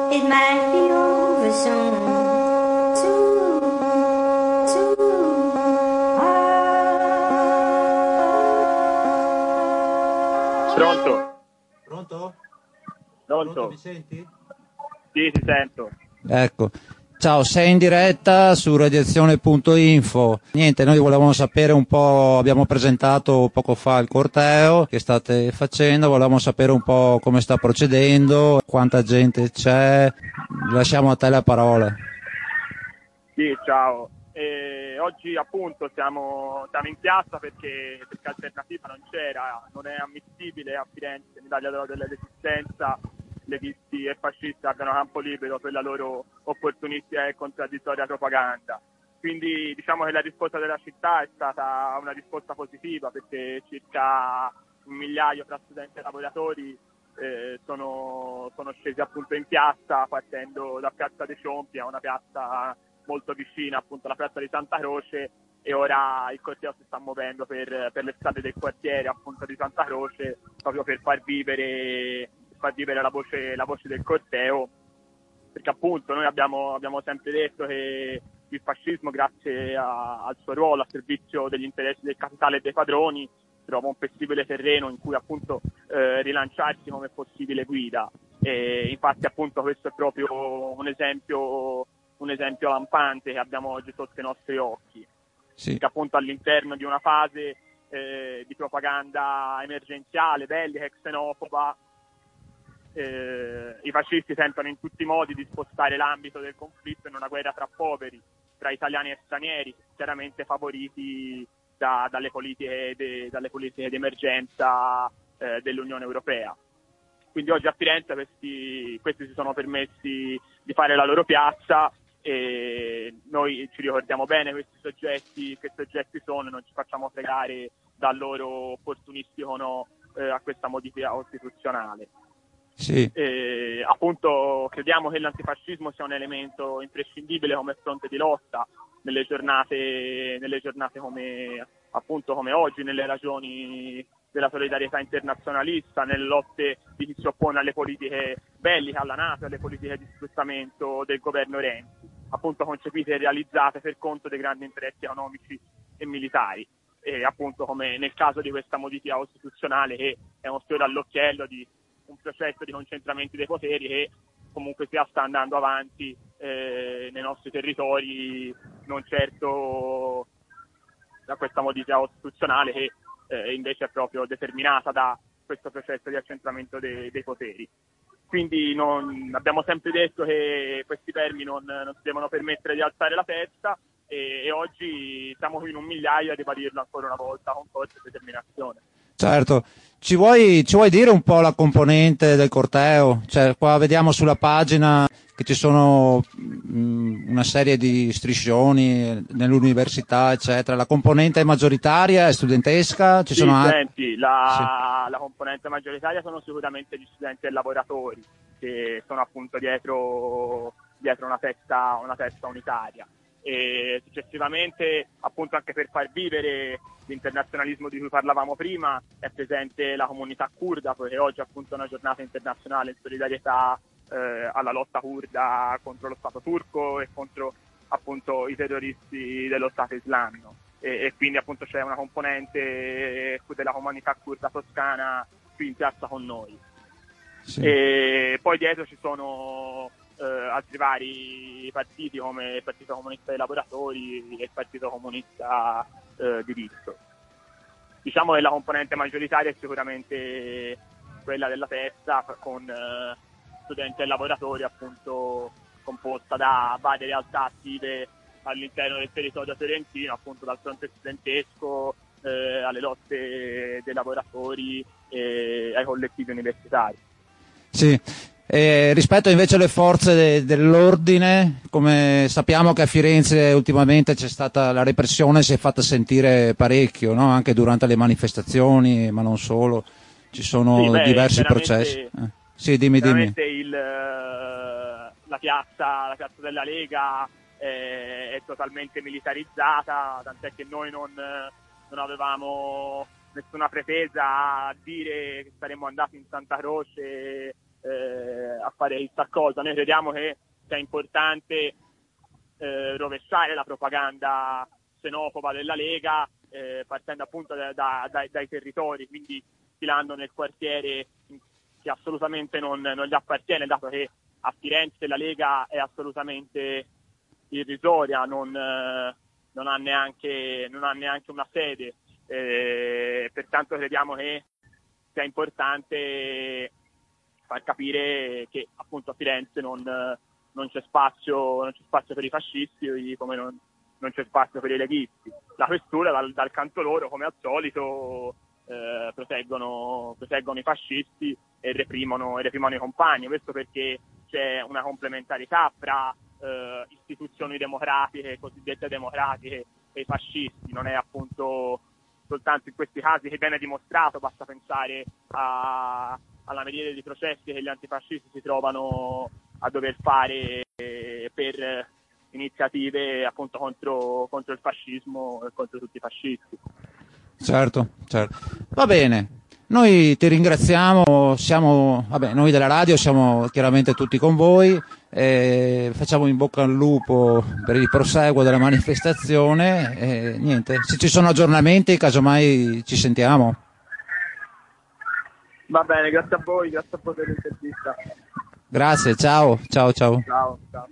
It might be over soon. Too, too hard. Pronto? Pronto? Pronto? Mi senti? Sì, ti sento. Ecco. Ciao, sei in diretta su radiazione punto info. Niente, noi volevamo sapere un po', abbiamo presentato poco fa il corteo che state facendo, volevamo sapere un po' come sta procedendo, quanta gente c'è. Lasciamo a te la parola. Sì, ciao. E oggi appunto siamo, siamo in piazza perché, perché alternativa non c'era, non è ammissibile a Firenze, in Italia della Resistenza, leghisti e fascisti abbiano campo libero per la loro opportunistica e contraddittoria propaganda. Quindi diciamo che la risposta della città è stata una risposta positiva, perché circa un migliaio tra studenti e lavoratori eh, sono, sono scesi appunto in piazza, partendo da Piazza dei Ciompi, a una piazza molto vicina appunto alla piazza di Santa Croce, e ora il corteo si sta muovendo per, per le strade del quartiere appunto di Santa Croce, proprio per far vivere far vivere la voce, la voce del corteo, perché appunto noi abbiamo, abbiamo sempre detto che il fascismo, grazie a, al suo ruolo a servizio degli interessi del capitale e dei padroni, trova un possibile terreno in cui appunto eh, rilanciarsi come possibile guida. E infatti appunto questo è proprio un esempio, un esempio lampante che abbiamo oggi sotto i nostri occhi, Sì. che appunto all'interno di una fase eh, di propaganda emergenziale, bellica e xenofoba, Eh, i fascisti tentano in tutti i modi di spostare l'ambito del conflitto in una guerra tra poveri, tra italiani e stranieri, chiaramente favoriti da, dalle politiche de, dalle politiche di emergenza eh, dell'Unione Europea. Quindi oggi a Firenze questi, questi si sono permessi di fare la loro piazza, e noi ci ricordiamo bene questi soggetti, che soggetti sono, e non ci facciamo fregare dal loro opportunistico no eh, a questa modifica costituzionale. Sì. Eh, appunto crediamo che l'antifascismo sia un elemento imprescindibile come fronte di lotta nelle giornate, nelle giornate come appunto come oggi, nelle ragioni della solidarietà internazionalista, nelle lotte di chi si oppone alle politiche belliche, alla NATO, alle politiche di sfruttamento del governo Renzi, appunto concepite e realizzate per conto dei grandi interessi economici e militari. E appunto come nel caso di questa modifica costituzionale, che è uno sfiore all'occhiello di un processo di concentramento dei poteri che comunque sia sta andando avanti eh, nei nostri territori, non certo da questa modifica costituzionale che eh, invece è proprio determinata da questo processo di accentramento dei, dei poteri. Quindi non, abbiamo sempre detto che questi vermi non, non si devono permettere di alzare la testa, e, e oggi siamo qui in un migliaio a ribadirlo ancora una volta con forza e determinazione. Certo, ci vuoi, ci vuoi dire un po' la componente del corteo? Cioè, qua vediamo sulla pagina che ci sono mh, una serie di striscioni nell'università, eccetera. La componente maggioritaria è studentesca? Ci sì, sono altri? senti, la, sì. la componente maggioritaria sono sicuramente gli studenti e lavoratori, che sono appunto dietro, dietro una testa, una testa unitaria. E successivamente, appunto anche per far vivere l'internazionalismo di cui parlavamo prima, è presente la comunità curda, perché oggi appunto è una giornata internazionale in solidarietà eh, alla lotta curda contro lo Stato turco e contro appunto i terroristi dello Stato islamico, e, e quindi appunto c'è una componente della comunità curda toscana qui in piazza con noi. Sì. E poi dietro ci sono eh, altri vari partiti come il Partito Comunista dei Lavoratori e il Partito Comunista eh, di Diritto. Diciamo che la componente maggioritaria è sicuramente quella della testa, con eh, studenti e lavoratori appunto composta da varie realtà attive all'interno del territorio fiorentino, appunto dal fronte studentesco eh, alle lotte dei lavoratori e ai collettivi universitari. Sì. E rispetto invece alle forze de- dell'ordine, come sappiamo che a Firenze ultimamente c'è stata la repressione, si è fatta sentire parecchio, no? Anche durante le manifestazioni, ma non solo, ci sono sì, beh, diversi processi. Eh. Sì, dimmi, dimmi. Il, la piazza, la piazza della Lega è, è totalmente militarizzata, tant'è che noi non, non avevamo nessuna pretesa a dire che saremmo andati in Santa Croce eh, a fare chissà cosa. Noi crediamo che sia importante eh, rovesciare la propaganda xenofoba della Lega, eh, partendo appunto da, da, dai, dai territori, quindi filando nel quartiere che assolutamente non, non gli appartiene, dato che a Firenze la Lega è assolutamente irrisoria, non, eh, non, ha, neanche, non ha neanche una sede, eh, pertanto crediamo che sia importante far capire che appunto a Firenze non, non c'è spazio, non c'è spazio per i fascisti, come non, non c'è spazio per i leghisti. La questura dal, dal canto loro, come al solito, eh, proteggono, proteggono i fascisti e reprimono, e reprimono i compagni. Questo perché c'è una complementarità fra eh, istituzioni democratiche, cosiddette democratiche, e i fascisti. Non è appunto soltanto in questi casi che viene dimostrato, basta pensare a, alla miriade di processi che gli antifascisti si trovano a dover fare eh, per iniziative appunto contro, contro il fascismo e contro tutti i fascisti. Certo, certo. Va bene. Noi ti ringraziamo, siamo, vabbè, noi della radio siamo chiaramente tutti con voi, eh, facciamo in bocca al lupo per il proseguo della manifestazione e niente, se ci sono aggiornamenti casomai ci sentiamo. Va bene, grazie a voi, grazie a voi per l'intervista. Grazie, ciao, ciao, ciao. Ciao, ciao.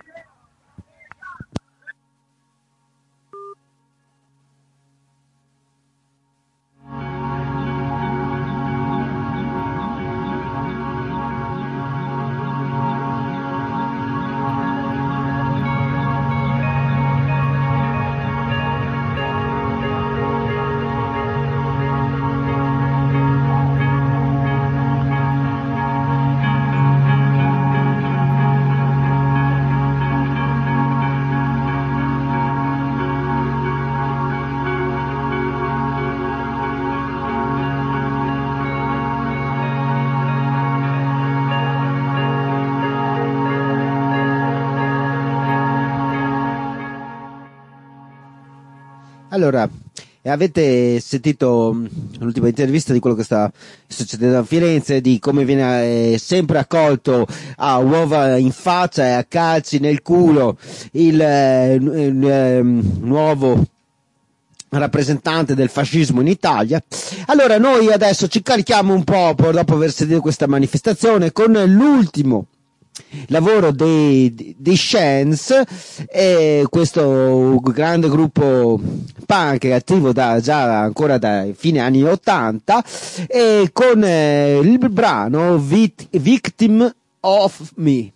Allora, avete sentito l'ultima intervista di quello che sta succedendo a Firenze, di come viene eh, sempre accolto a uova in faccia e a calci nel culo il, eh, il eh, nuovo rappresentante del fascismo in Italia. Allora noi adesso ci carichiamo un po' dopo aver sentito questa manifestazione con l'ultimo lavoro dei, dei Chance, e questo grande gruppo punk attivo da, già ancora dai fine anni ottanta, e con eh, il brano Vit- Victim of Me.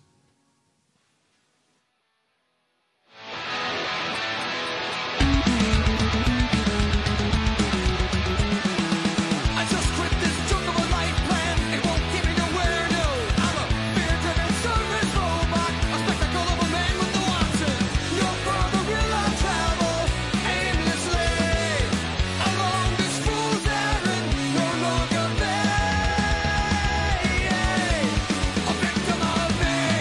A victim of me.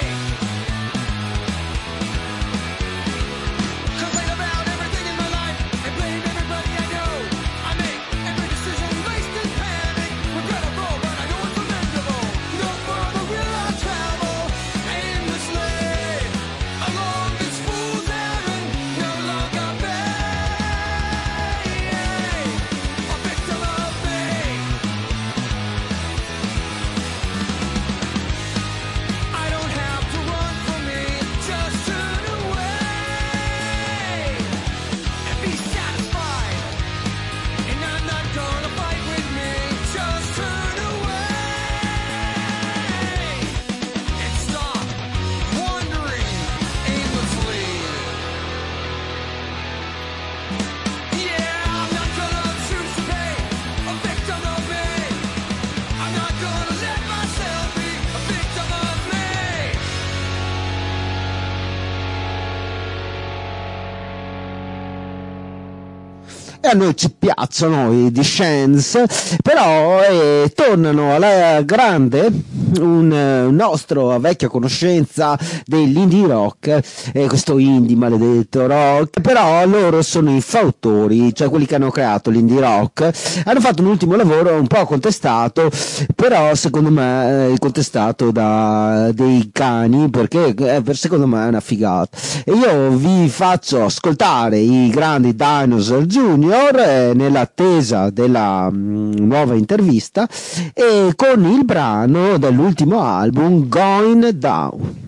a noi ci piacciono i Descendants, però eh, tornano alla grande un eh, nostro vecchia conoscenza dell'indie rock, eh, questo indie maledetto rock, però loro sono i fautori, cioè quelli che hanno creato l'indie rock. Hanno fatto un ultimo lavoro un po' contestato, però secondo me è contestato da dei cani, perché eh, per secondo me è una figata. E io vi faccio ascoltare i grandi Dinosaur Junior eh, nell'attesa della mh, nuova intervista, e con il brano dell'ultimo album Going Down.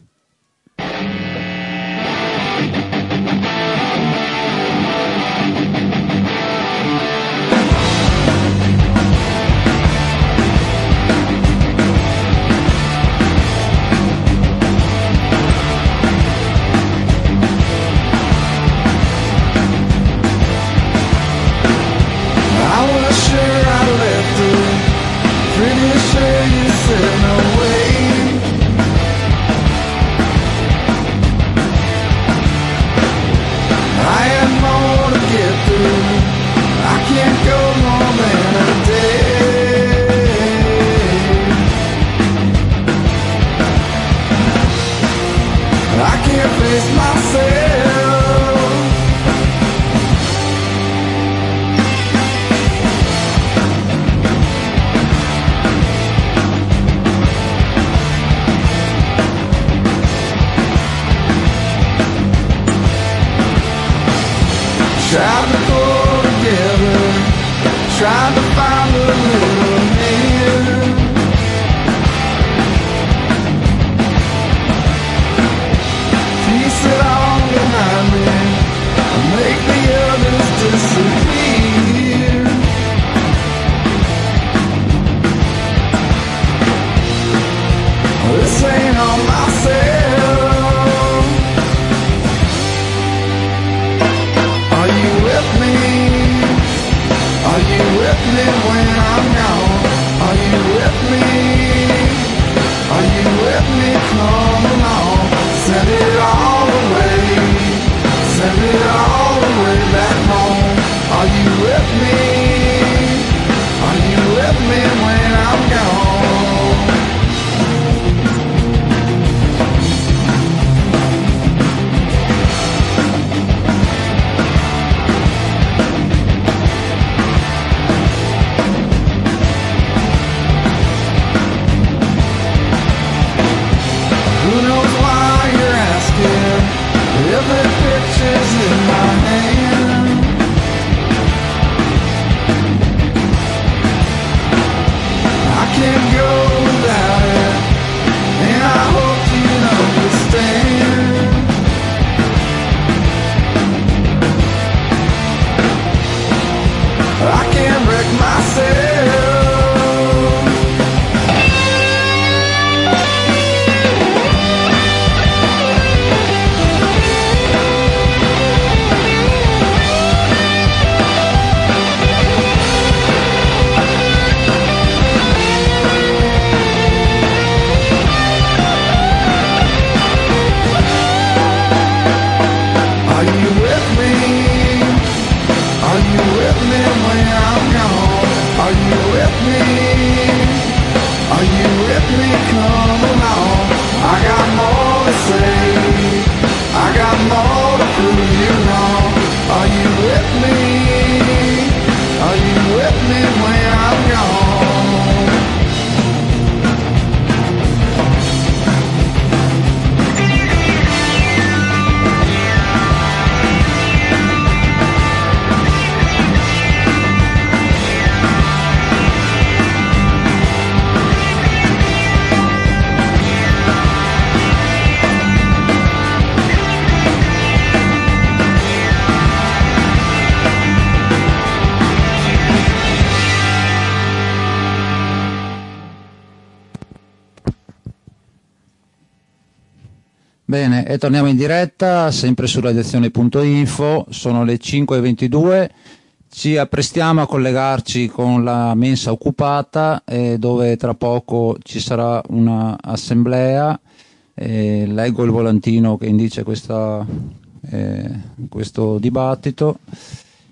Bene, e torniamo in diretta, sempre su radiazione punto info, sono le cinque e ventidue, ci apprestiamo a collegarci con la mensa occupata, eh, dove tra poco ci sarà una assemblea, eh, leggo il volantino che indice questa, eh, questo dibattito.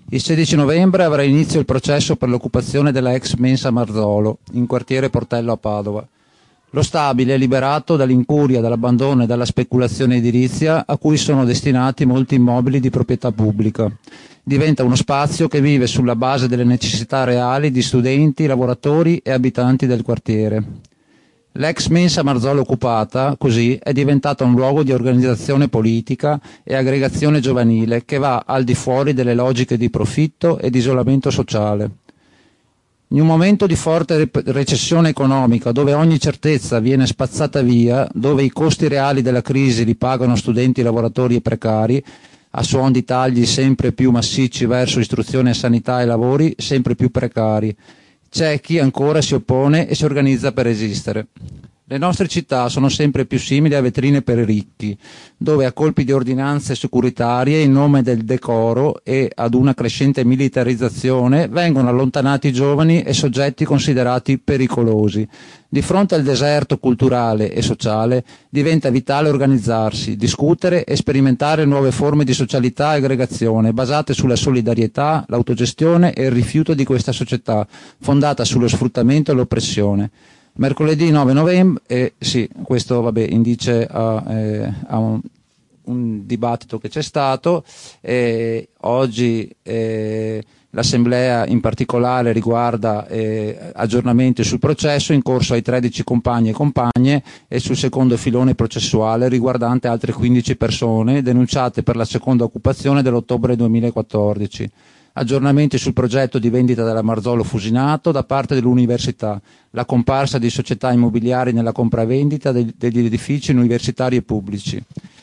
Il sedici novembre avrà inizio il processo per l'occupazione della ex mensa Marzolo, in quartiere Portello a Padova. Lo stabile è liberato dall'incuria, dall'abbandono e dalla speculazione edilizia a cui sono destinati molti immobili di proprietà pubblica. Diventa uno spazio che vive sulla base delle necessità reali di studenti, lavoratori e abitanti del quartiere. L'ex mensa Marzolo occupata, così, è diventata un luogo di organizzazione politica e aggregazione giovanile che va al di fuori delle logiche di profitto e di isolamento sociale. In un momento di forte recessione economica, dove ogni certezza viene spazzata via, dove i costi reali della crisi li pagano studenti, lavoratori e precari, a suon di tagli sempre più massicci verso istruzione, sanità e lavori sempre più precari, c'è chi ancora si oppone e si organizza per resistere. Le nostre città sono sempre più simili a vetrine per ricchi, dove a colpi di ordinanze securitarie in nome del decoro e ad una crescente militarizzazione vengono allontanati giovani e soggetti considerati pericolosi. Di fronte al deserto culturale e sociale diventa vitale organizzarsi, discutere e sperimentare nuove forme di socialità e aggregazione basate sulla solidarietà, l'autogestione e il rifiuto di questa società fondata sullo sfruttamento e l'oppressione. Mercoledì nove novembre, eh, sì, questo vabbè, indice a, eh, a un, un dibattito che c'è stato, eh, oggi eh, l'assemblea in particolare riguarda eh, aggiornamenti sul processo in corso ai tredici compagni e compagne e sul secondo filone processuale riguardante altre quindici persone denunciate per la seconda occupazione dell'ottobre duemilaquattordici. Aggiornamenti sul progetto di vendita della Marzolo Fusinato da parte dell'università, la comparsa di società immobiliari nella compravendita degli edifici universitari e pubblici.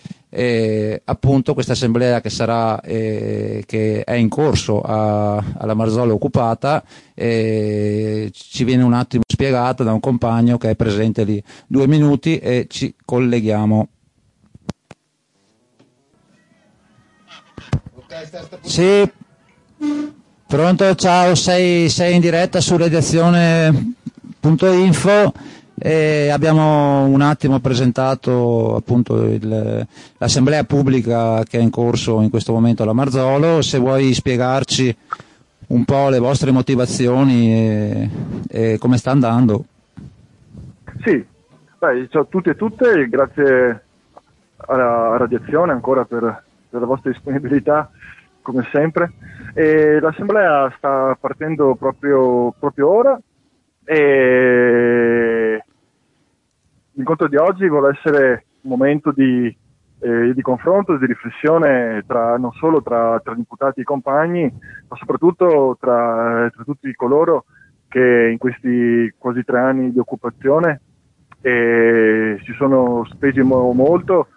E, appunto questa assemblea che sarà eh, che è in corso a, alla Marzolo occupata eh, ci viene un attimo spiegata da un compagno che è presente lì. Due minuti e ci colleghiamo. Sì. Pronto, ciao, sei, sei in diretta su redazione punto info e abbiamo un attimo presentato appunto il, l'assemblea pubblica che è in corso in questo momento alla Marzolo. Se vuoi spiegarci un po' le vostre motivazioni e, e come sta andando. Sì, beh, ciao a tutti e tutte, grazie alla Radiazione ancora per, per la vostra disponibilità come sempre. E l'assemblea sta partendo proprio, proprio ora e l'incontro di oggi vuole essere un momento di, eh, di confronto, di riflessione tra, non solo tra, tra gli imputati e i compagni, ma soprattutto tra, tra tutti coloro che in questi quasi tre anni di occupazione eh, si sono spesi mo- molto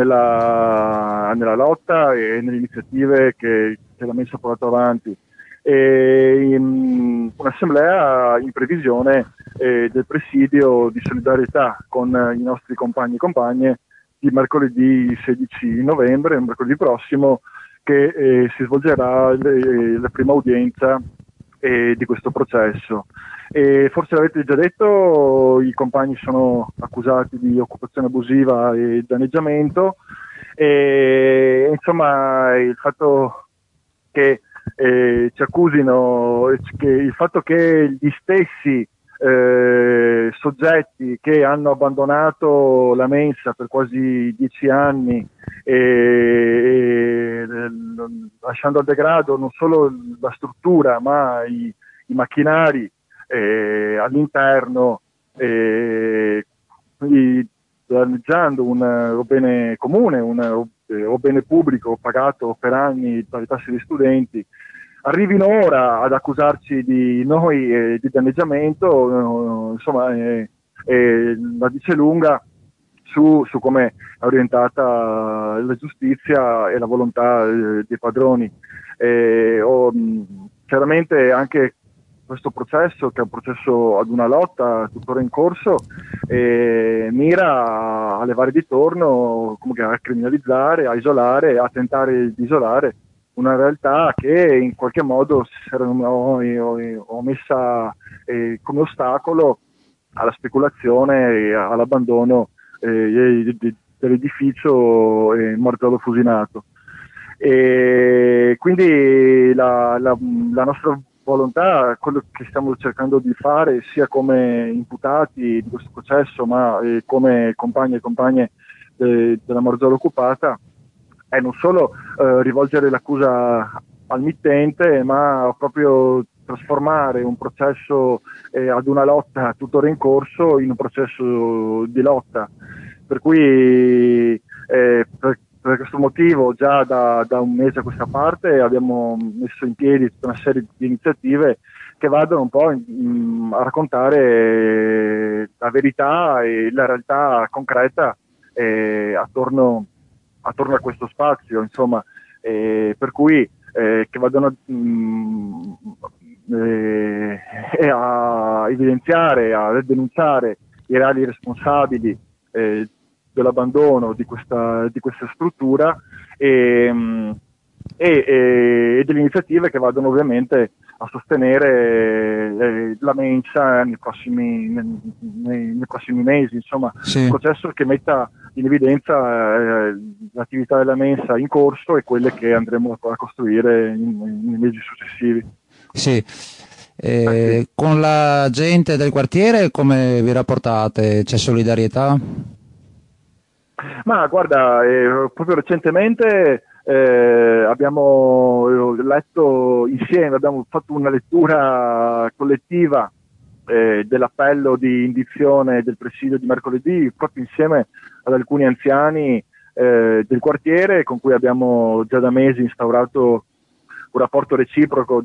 nella, nella lotta e nelle iniziative che, che la Mensa ha portato avanti. E in, un'assemblea in previsione eh, del presidio di solidarietà con eh, i nostri compagni e compagne di mercoledì sedici novembre, mercoledì prossimo, che eh, si svolgerà le, la prima udienza eh, di questo processo. E forse l'avete già detto, i compagni sono accusati di occupazione abusiva e danneggiamento e insomma il fatto che eh, ci accusino, che il fatto che gli stessi eh, soggetti che hanno abbandonato la mensa per quasi dieci anni e, e, lasciando al degrado non solo la struttura ma i, i macchinari Eh, all'interno, eh, quindi danneggiando un o bene comune un, eh, o bene pubblico pagato per anni dalle tasse degli studenti, arrivino ora ad accusarci di noi eh, di danneggiamento, eh, insomma eh, eh, la dice lunga su, su come è orientata la giustizia e la volontà eh, dei padroni. Eh, oh, chiaramente anche questo processo, che è un processo ad una lotta tuttora in corso, eh, mira a levare di torno, come che a criminalizzare, a isolare, a tentare di isolare una realtà che in qualche modo si era ho messa eh, come ostacolo alla speculazione e all'abbandono eh, dell'edificio eh, Marzolo Fusinato. E quindi la, la, la nostra volontà, quello che stiamo cercando di fare sia come imputati di questo processo, ma eh, come compagni e compagne de, della Marzollo occupata, è non solo eh, rivolgere l'accusa al mittente, ma proprio trasformare un processo eh, ad una lotta tuttora in corso in un processo di lotta. Per cui eh, per, per questo motivo già da, da un mese a questa parte abbiamo messo in piedi tutta una serie di iniziative che vadano un po' in, in, a raccontare la verità e la realtà concreta eh, attorno, attorno a questo spazio, insomma, eh, per cui eh, che vadano mh, eh, a evidenziare, a denunciare i reali responsabili eh, dell'abbandono di questa, di questa struttura e, e, e delle iniziative che vadano ovviamente a sostenere eh, la mensa nei prossimi, nei, nei prossimi mesi, insomma, Sì. un processo che metta in evidenza eh, l'attività della mensa in corso e quelle che andremo a costruire in, nei mesi successivi. Sì. Eh, con la gente del quartiere come vi rapportate? C'è solidarietà? Ma guarda, eh, proprio recentemente eh, abbiamo letto insieme, abbiamo fatto una lettura collettiva eh, dell'appello di indizione del presidio di mercoledì, proprio insieme ad alcuni anziani eh, del quartiere con cui abbiamo già da mesi instaurato un rapporto reciproco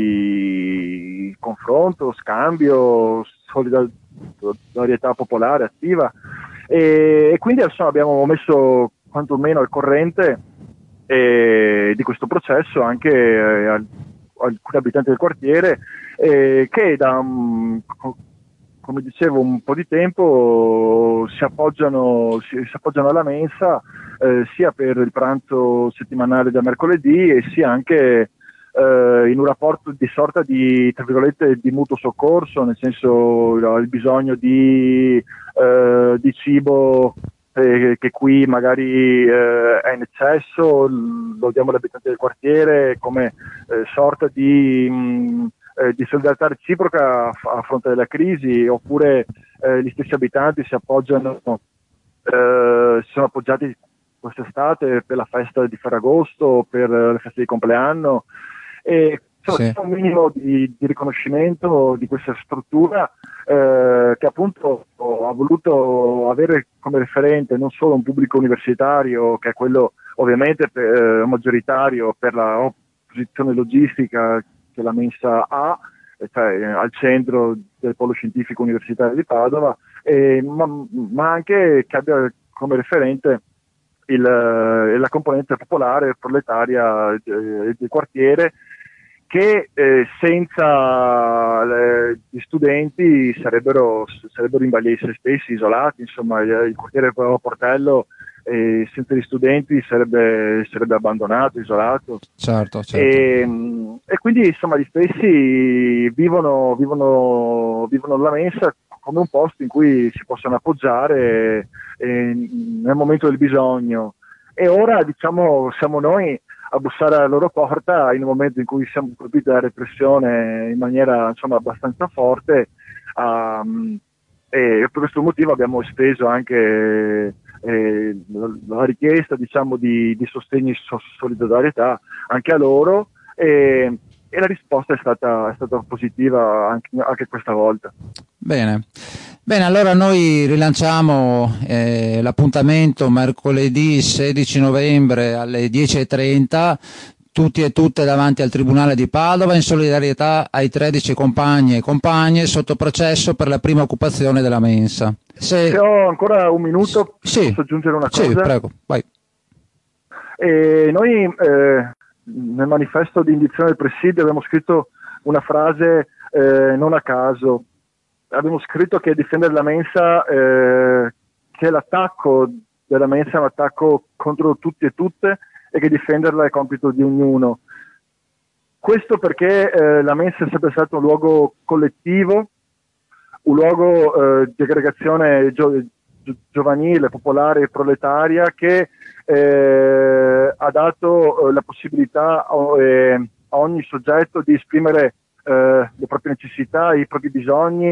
di confronto, scambio, solidarietà popolare attiva. E, e quindi insomma, abbiamo messo quantomeno al corrente eh, di questo processo anche eh, al, alcuni abitanti del quartiere eh, che da um, co- come dicevo un po' di tempo si appoggiano, si, si appoggiano alla mensa eh, sia per il pranzo settimanale da mercoledì e sia anche eh, in un rapporto di sorta di, tra virgolette, di mutuo soccorso, nel senso il, il bisogno di Uh, di cibo eh, che qui magari eh, è in eccesso, lo diamo agli abitanti del quartiere come eh, sorta di, mh, eh, di solidarietà reciproca a, a fronte della crisi, oppure eh, gli stessi abitanti si appoggiano, eh, si sono appoggiati quest'estate per la festa di Ferragosto, per la festa di compleanno e insomma, c'è un minimo di, di riconoscimento di questa struttura eh, che appunto ha voluto avere come referente non solo un pubblico universitario, che è quello ovviamente per, eh, maggioritario per la posizione logistica che la mensa ha, cioè eh, al centro del polo scientifico universitario di Padova, eh, ma, ma anche che abbia come referente il, la componente popolare proletaria eh, del quartiere, che eh, senza eh, gli studenti sarebbero, sarebbero in balia di se stessi, isolati, insomma il, il quartiere Portello eh, senza gli studenti sarebbe, sarebbe abbandonato, isolato. Certo, certo. E, e quindi insomma gli stessi vivono, vivono, vivono la mensa come un posto in cui si possono appoggiare eh, nel momento del bisogno. E ora diciamo siamo noi a bussare alla loro porta in un momento in cui siamo colpiti dalla repressione in maniera insomma abbastanza forte um, e per questo motivo abbiamo esteso anche eh, la richiesta diciamo di, di sostegno e solidarietà anche a loro e, e la risposta è stata, è stata positiva anche, anche questa volta. Bene. Bene, allora noi rilanciamo eh, l'appuntamento mercoledì sedici novembre alle dieci e trenta, tutti e tutte davanti al Tribunale di Padova in solidarietà ai tredici compagni e compagne sotto processo per la prima occupazione della mensa. Se, Se ho ancora un minuto sì, posso aggiungere una cosa? Sì, prego, vai. E noi eh, nel manifesto di indizione del presidio abbiamo scritto una frase eh, non a caso. Abbiamo scritto che difendere la mensa, eh, che l'attacco della mensa è un attacco contro tutti e tutte e che difenderla è compito di ognuno. Questo perché eh, la mensa è sempre stato un luogo collettivo, un luogo eh, di aggregazione gio- gi- giovanile, popolare e proletaria che eh, ha dato eh, la possibilità a, eh, a ogni soggetto di esprimere eh, le proprie necessità, i propri bisogni,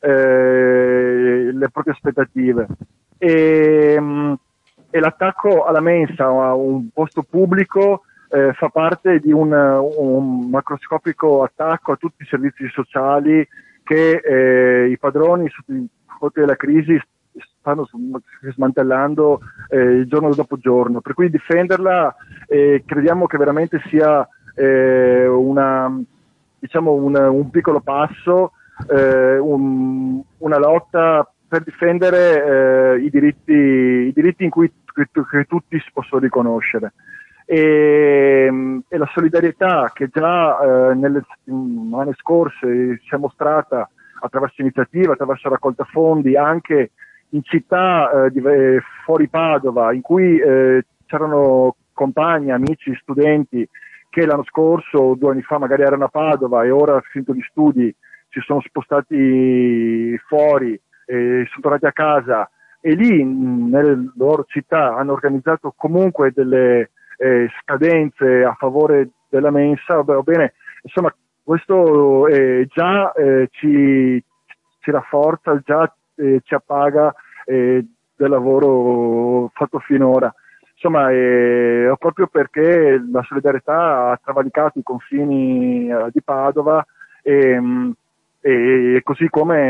eh, le proprie aspettative. E, mh, e l'attacco alla mensa, a un posto pubblico, eh, fa parte di un, un macroscopico attacco a tutti i servizi sociali che eh, i padroni sotto la crisi stanno smantellando eh, giorno dopo giorno, per cui difenderla eh, crediamo che veramente sia eh, una, diciamo un, un piccolo passo, eh, un, una lotta per difendere eh, i diritti, i diritti in cui che, che tutti si possono riconoscere. E, e la solidarietà che già eh, nelle settimane scorse si è mostrata attraverso iniziative, attraverso raccolta fondi, anche in città eh, di, eh, fuori Padova, in cui eh, c'erano compagni, amici, studenti che l'anno scorso, due anni fa magari erano a Padova e ora, finito gli studi, si sono spostati fuori, eh, sono tornati a casa e lì nelle loro città hanno organizzato comunque delle eh, scadenze a favore della mensa. Va bene, insomma, questo eh, già eh, ci, ci rafforza, già eh, ci appaga eh, del lavoro fatto finora. Insomma, eh, proprio perché la solidarietà ha travalicato i confini eh, di Padova e, e così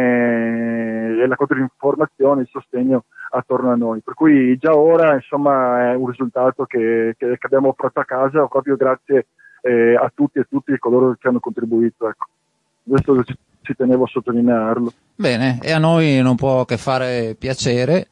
come la controinformazione, il sostegno attorno a noi. Per cui già ora, insomma, è un risultato che, che, che abbiamo portato a casa proprio grazie eh, a tutti e tutti coloro che hanno contribuito. Ecco. Questo ci, ci tenevo a sottolinearlo. Bene, e a noi non può che fare piacere.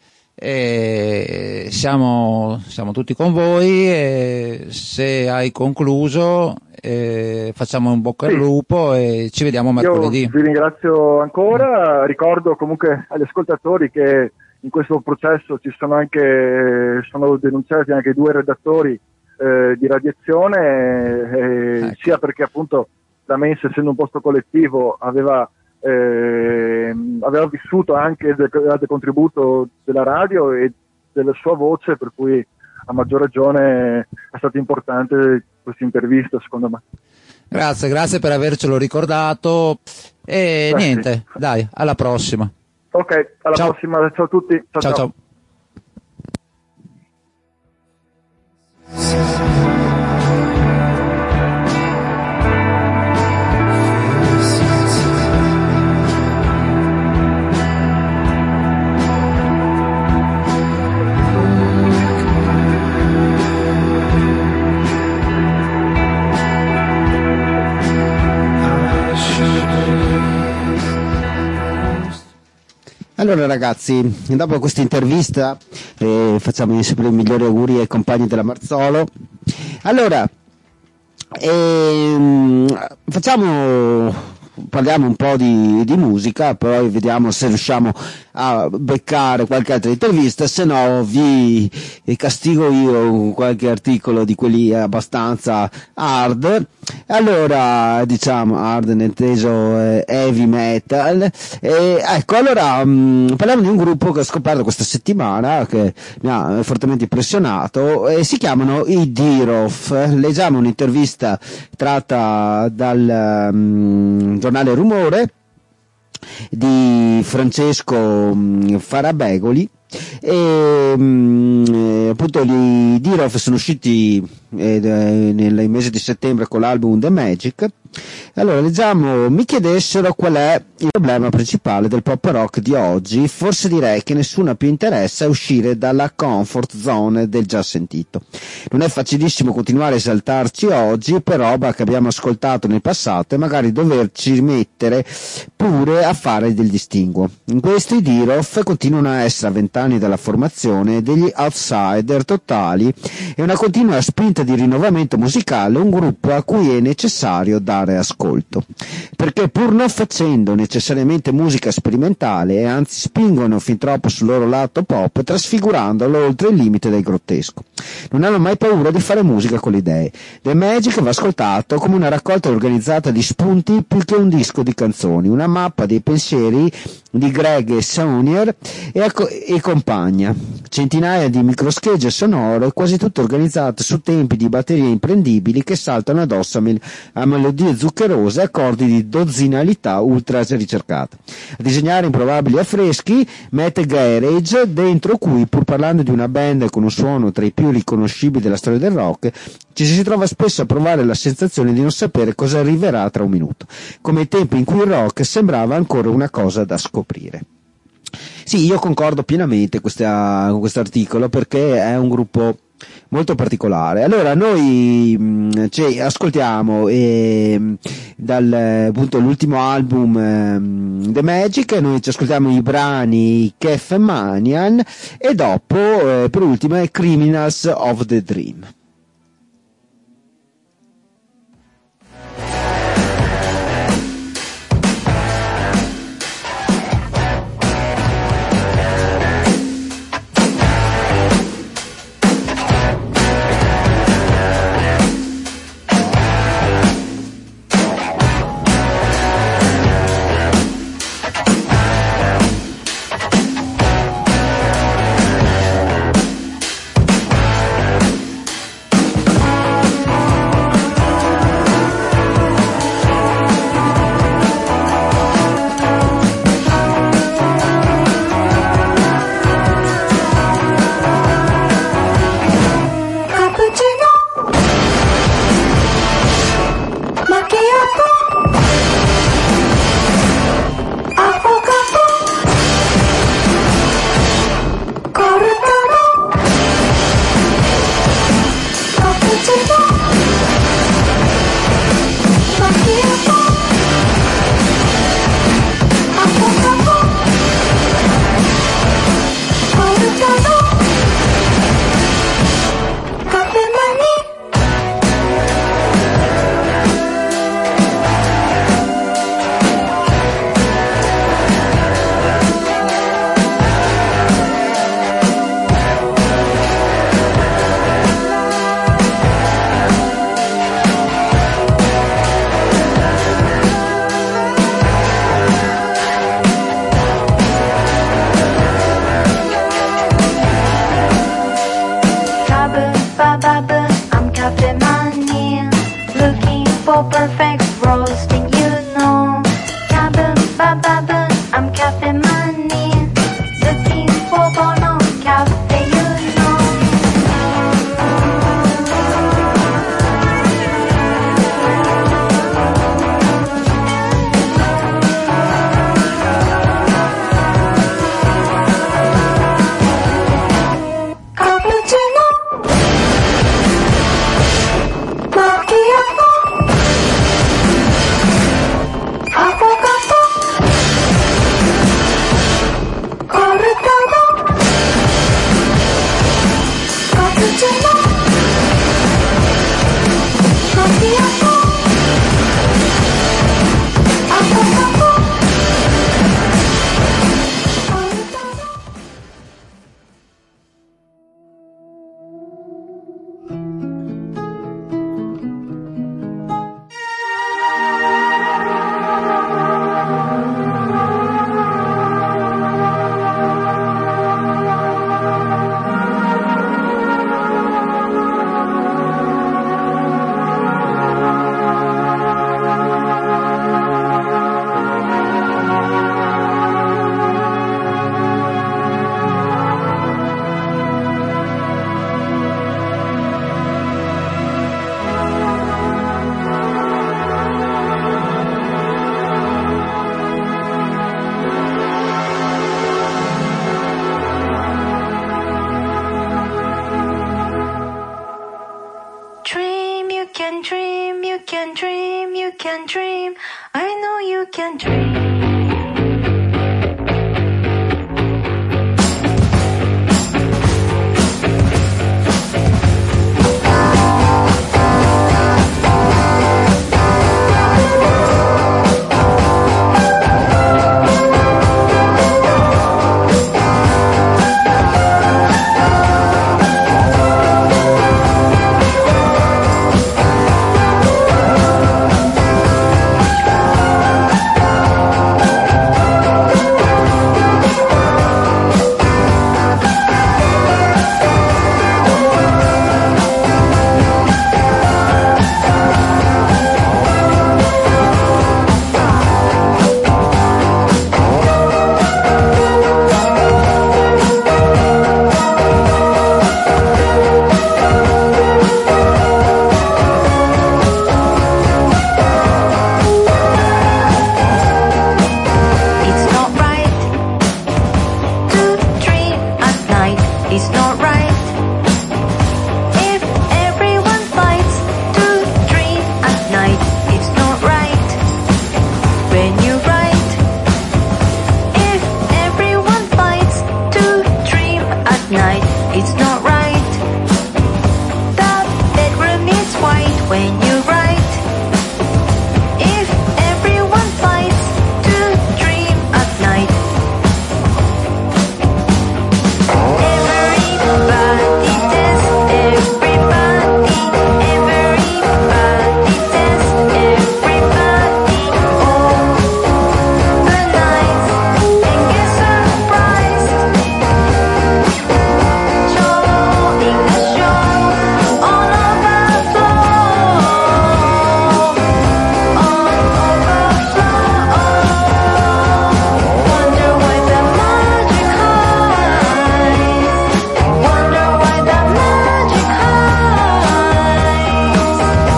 E siamo, siamo tutti con voi e se hai concluso eh, facciamo un bocca al sì. lupo e ci vediamo mercoledì. Io vi ringrazio ancora, ricordo comunque agli ascoltatori che in questo processo ci sono anche sono denunciati anche due redattori eh, di radiazione, eh, ecco. Sia perché appunto la mensa, essendo un posto collettivo, aveva Eh, aveva vissuto anche del, del contributo della radio e della sua voce, per cui a maggior ragione è stata importante questa intervista, secondo me. Grazie, grazie per avercelo ricordato e Beh, niente, sì. Dai, alla prossima. Ok, alla ciao. prossima, ciao a tutti. Ciao ciao. ciao. Allora ragazzi, dopo questa intervista eh, facciamo sempre i migliori auguri ai compagni della Marzolo. Allora, ehm, facciamo, parliamo un po' di, di musica, poi vediamo se riusciamo a beccare qualche altra intervista, se no vi castigo io con qualche articolo di quelli abbastanza hard. Allora, diciamo hard inteso eh, heavy metal. E, ecco, allora mh, parliamo di un gruppo che ho scoperto questa settimana che mi ha fortemente impressionato e si chiamano i Dirov. Leggiamo un'intervista tratta dal mh, giornale Rumore di Francesco mh, Farabegoli. E mh, appunto gli Dirov sono usciti eh, nel mese di settembre con l'album The Magic. Allora leggiamo: mi chiedessero qual è il problema principale del pop rock di oggi, forse direi che nessuno ha più interesse a uscire dalla comfort zone del già sentito. Non è facilissimo continuare a esaltarci oggi per roba che abbiamo ascoltato nel passato e magari doverci mettere pure a fare del distinguo. In questo i Dirov continuano a essere a vent'anni dalla formazione degli outsider totali e una continua spinta di rinnovamento musicale, un gruppo a cui è necessario dare ascolto, perché pur non facendo necessariamente musica sperimentale e anzi spingono fin troppo sul loro lato pop, trasfigurandolo oltre il limite del grottesco. Non hanno mai paura di fare musica con le idee. The Magic va ascoltato come una raccolta organizzata di spunti più che un disco di canzoni, una mappa dei pensieri di Greg Saunier e, e con accompagna. Centinaia di microschegge sonore, quasi tutte organizzate su tempi di batterie imprendibili che saltano addosso a, mel- a melodie zuccherose e accordi di dozzinalità ultra ricercate. A disegnare improbabili affreschi mette Garage, dentro cui, pur parlando di una band con un suono tra i più riconoscibili della storia del rock, ci si trova spesso a provare la sensazione di non sapere cosa arriverà tra un minuto, come ai tempi in cui il rock sembrava ancora una cosa da scoprire. Sì, io concordo pienamente questa, con questo articolo, perché è un gruppo molto particolare. Allora noi mh, cioè, ascoltiamo eh, dal appunto l'ultimo album eh, The Magic, noi ci ascoltiamo i brani Kef Manian e dopo eh, per ultimo è Criminals of the Dream. it's not right. The bedroom is white when you write. If everyone fights to dream at night. Everybody test everybody. Everybody test everybody. All the night and get surprised. Showing the show all over the floor. All over the floor. Wonder why the magic hides. Wonder why the magic hides.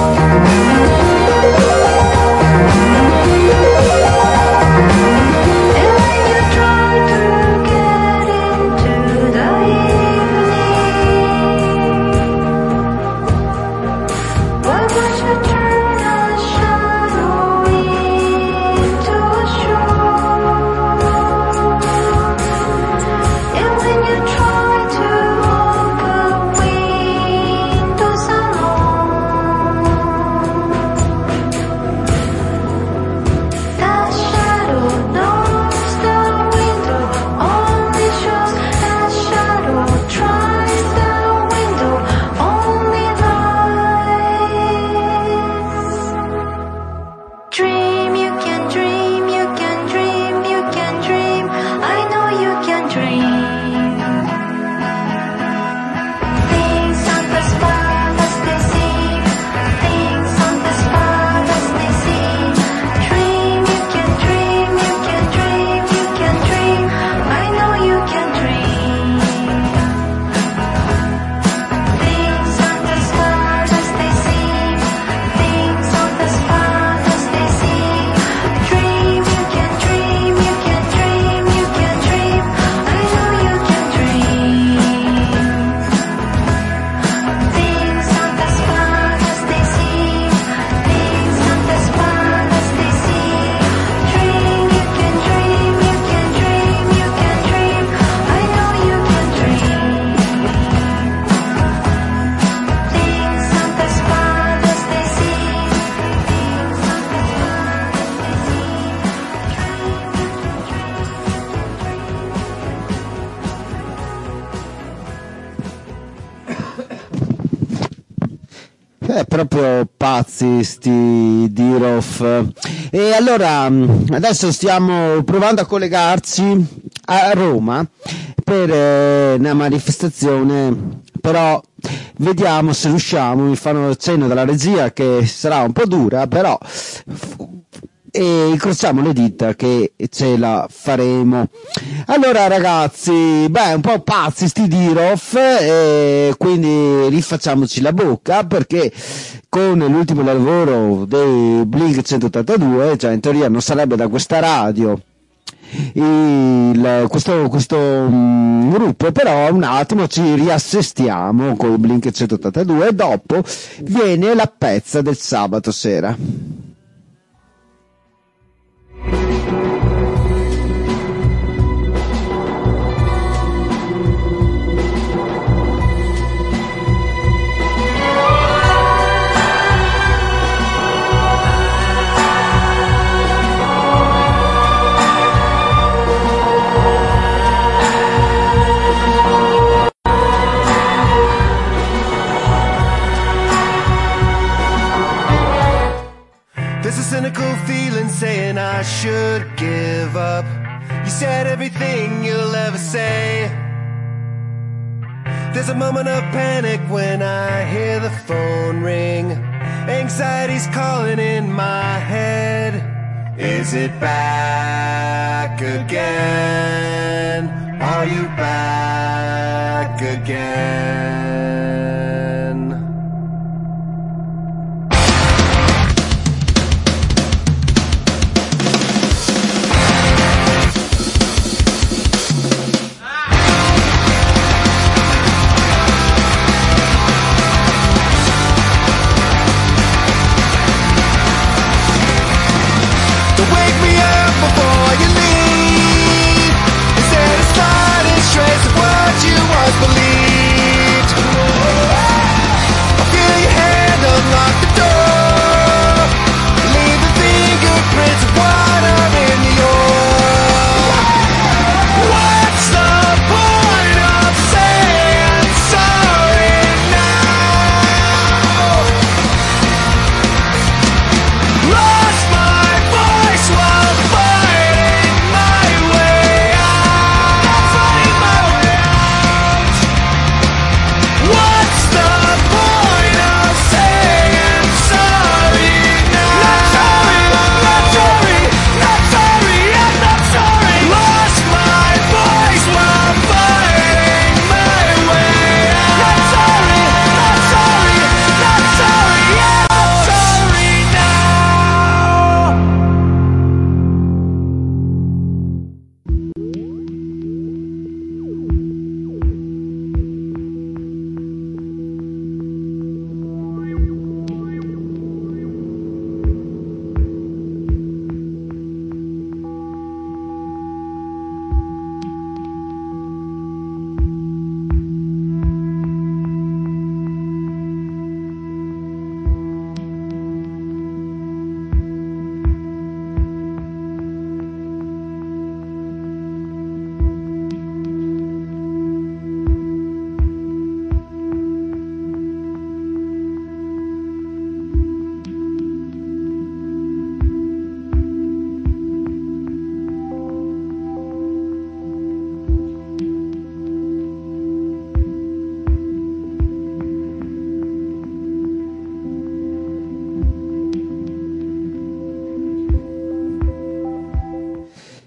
And when you try to get into the evening, why would you turn a shadow into a show? And when you try to open windows alone, that shadow knows the window only shows. That shadow tries the window only lies. Dream, you can dream, you can dream, you can dream. I know you can dream. Things aren't as bad as they seem. Things aren't as bad as they seem. Dream, you can dream, you can dream, you can dream. I know you can dream. Things aren't as bad as they seem. Things aren't as bad as they seem. Dream, you can dream, you can dream, you can dream. I know you can dream. Things aren't as bad as they seem. Things aren't as bad as they seem. Dream, you can dream, you can dream, you can dream. I know you can dream. Things aren't as bad as they seem. Things aren't as bad as they seem. È proprio pazzi sti Diroff. E allora mh, adesso stiamo provando a collegarci a Roma per eh, una manifestazione, però vediamo se riusciamo. Mi fanno cenno dalla regia che sarà un po' dura, però e incrociamo le dita che ce la faremo. Allora ragazzi, beh, un po' pazzi sti Diroff, e quindi rifacciamoci la bocca, perché con l'ultimo lavoro dei Blink centottantadue, cioè in teoria non sarebbe da questa radio il, questo, questo um, gruppo, però un attimo ci riassestiamo con i Blink centottantadue e dopo viene la pezza del sabato sera. There's a cynical feeling saying I should give up. You said everything you'll ever say. There's a moment of panic when I hear the phone ring. Anxiety's calling in my head. Is it back again? Are you back again? Believe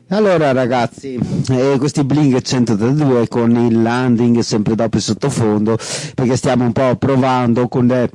Allora ragazzi, eh, questi Blink centotrentadue con il landing sempre dopo il sottofondo, perché stiamo un po' provando con eh,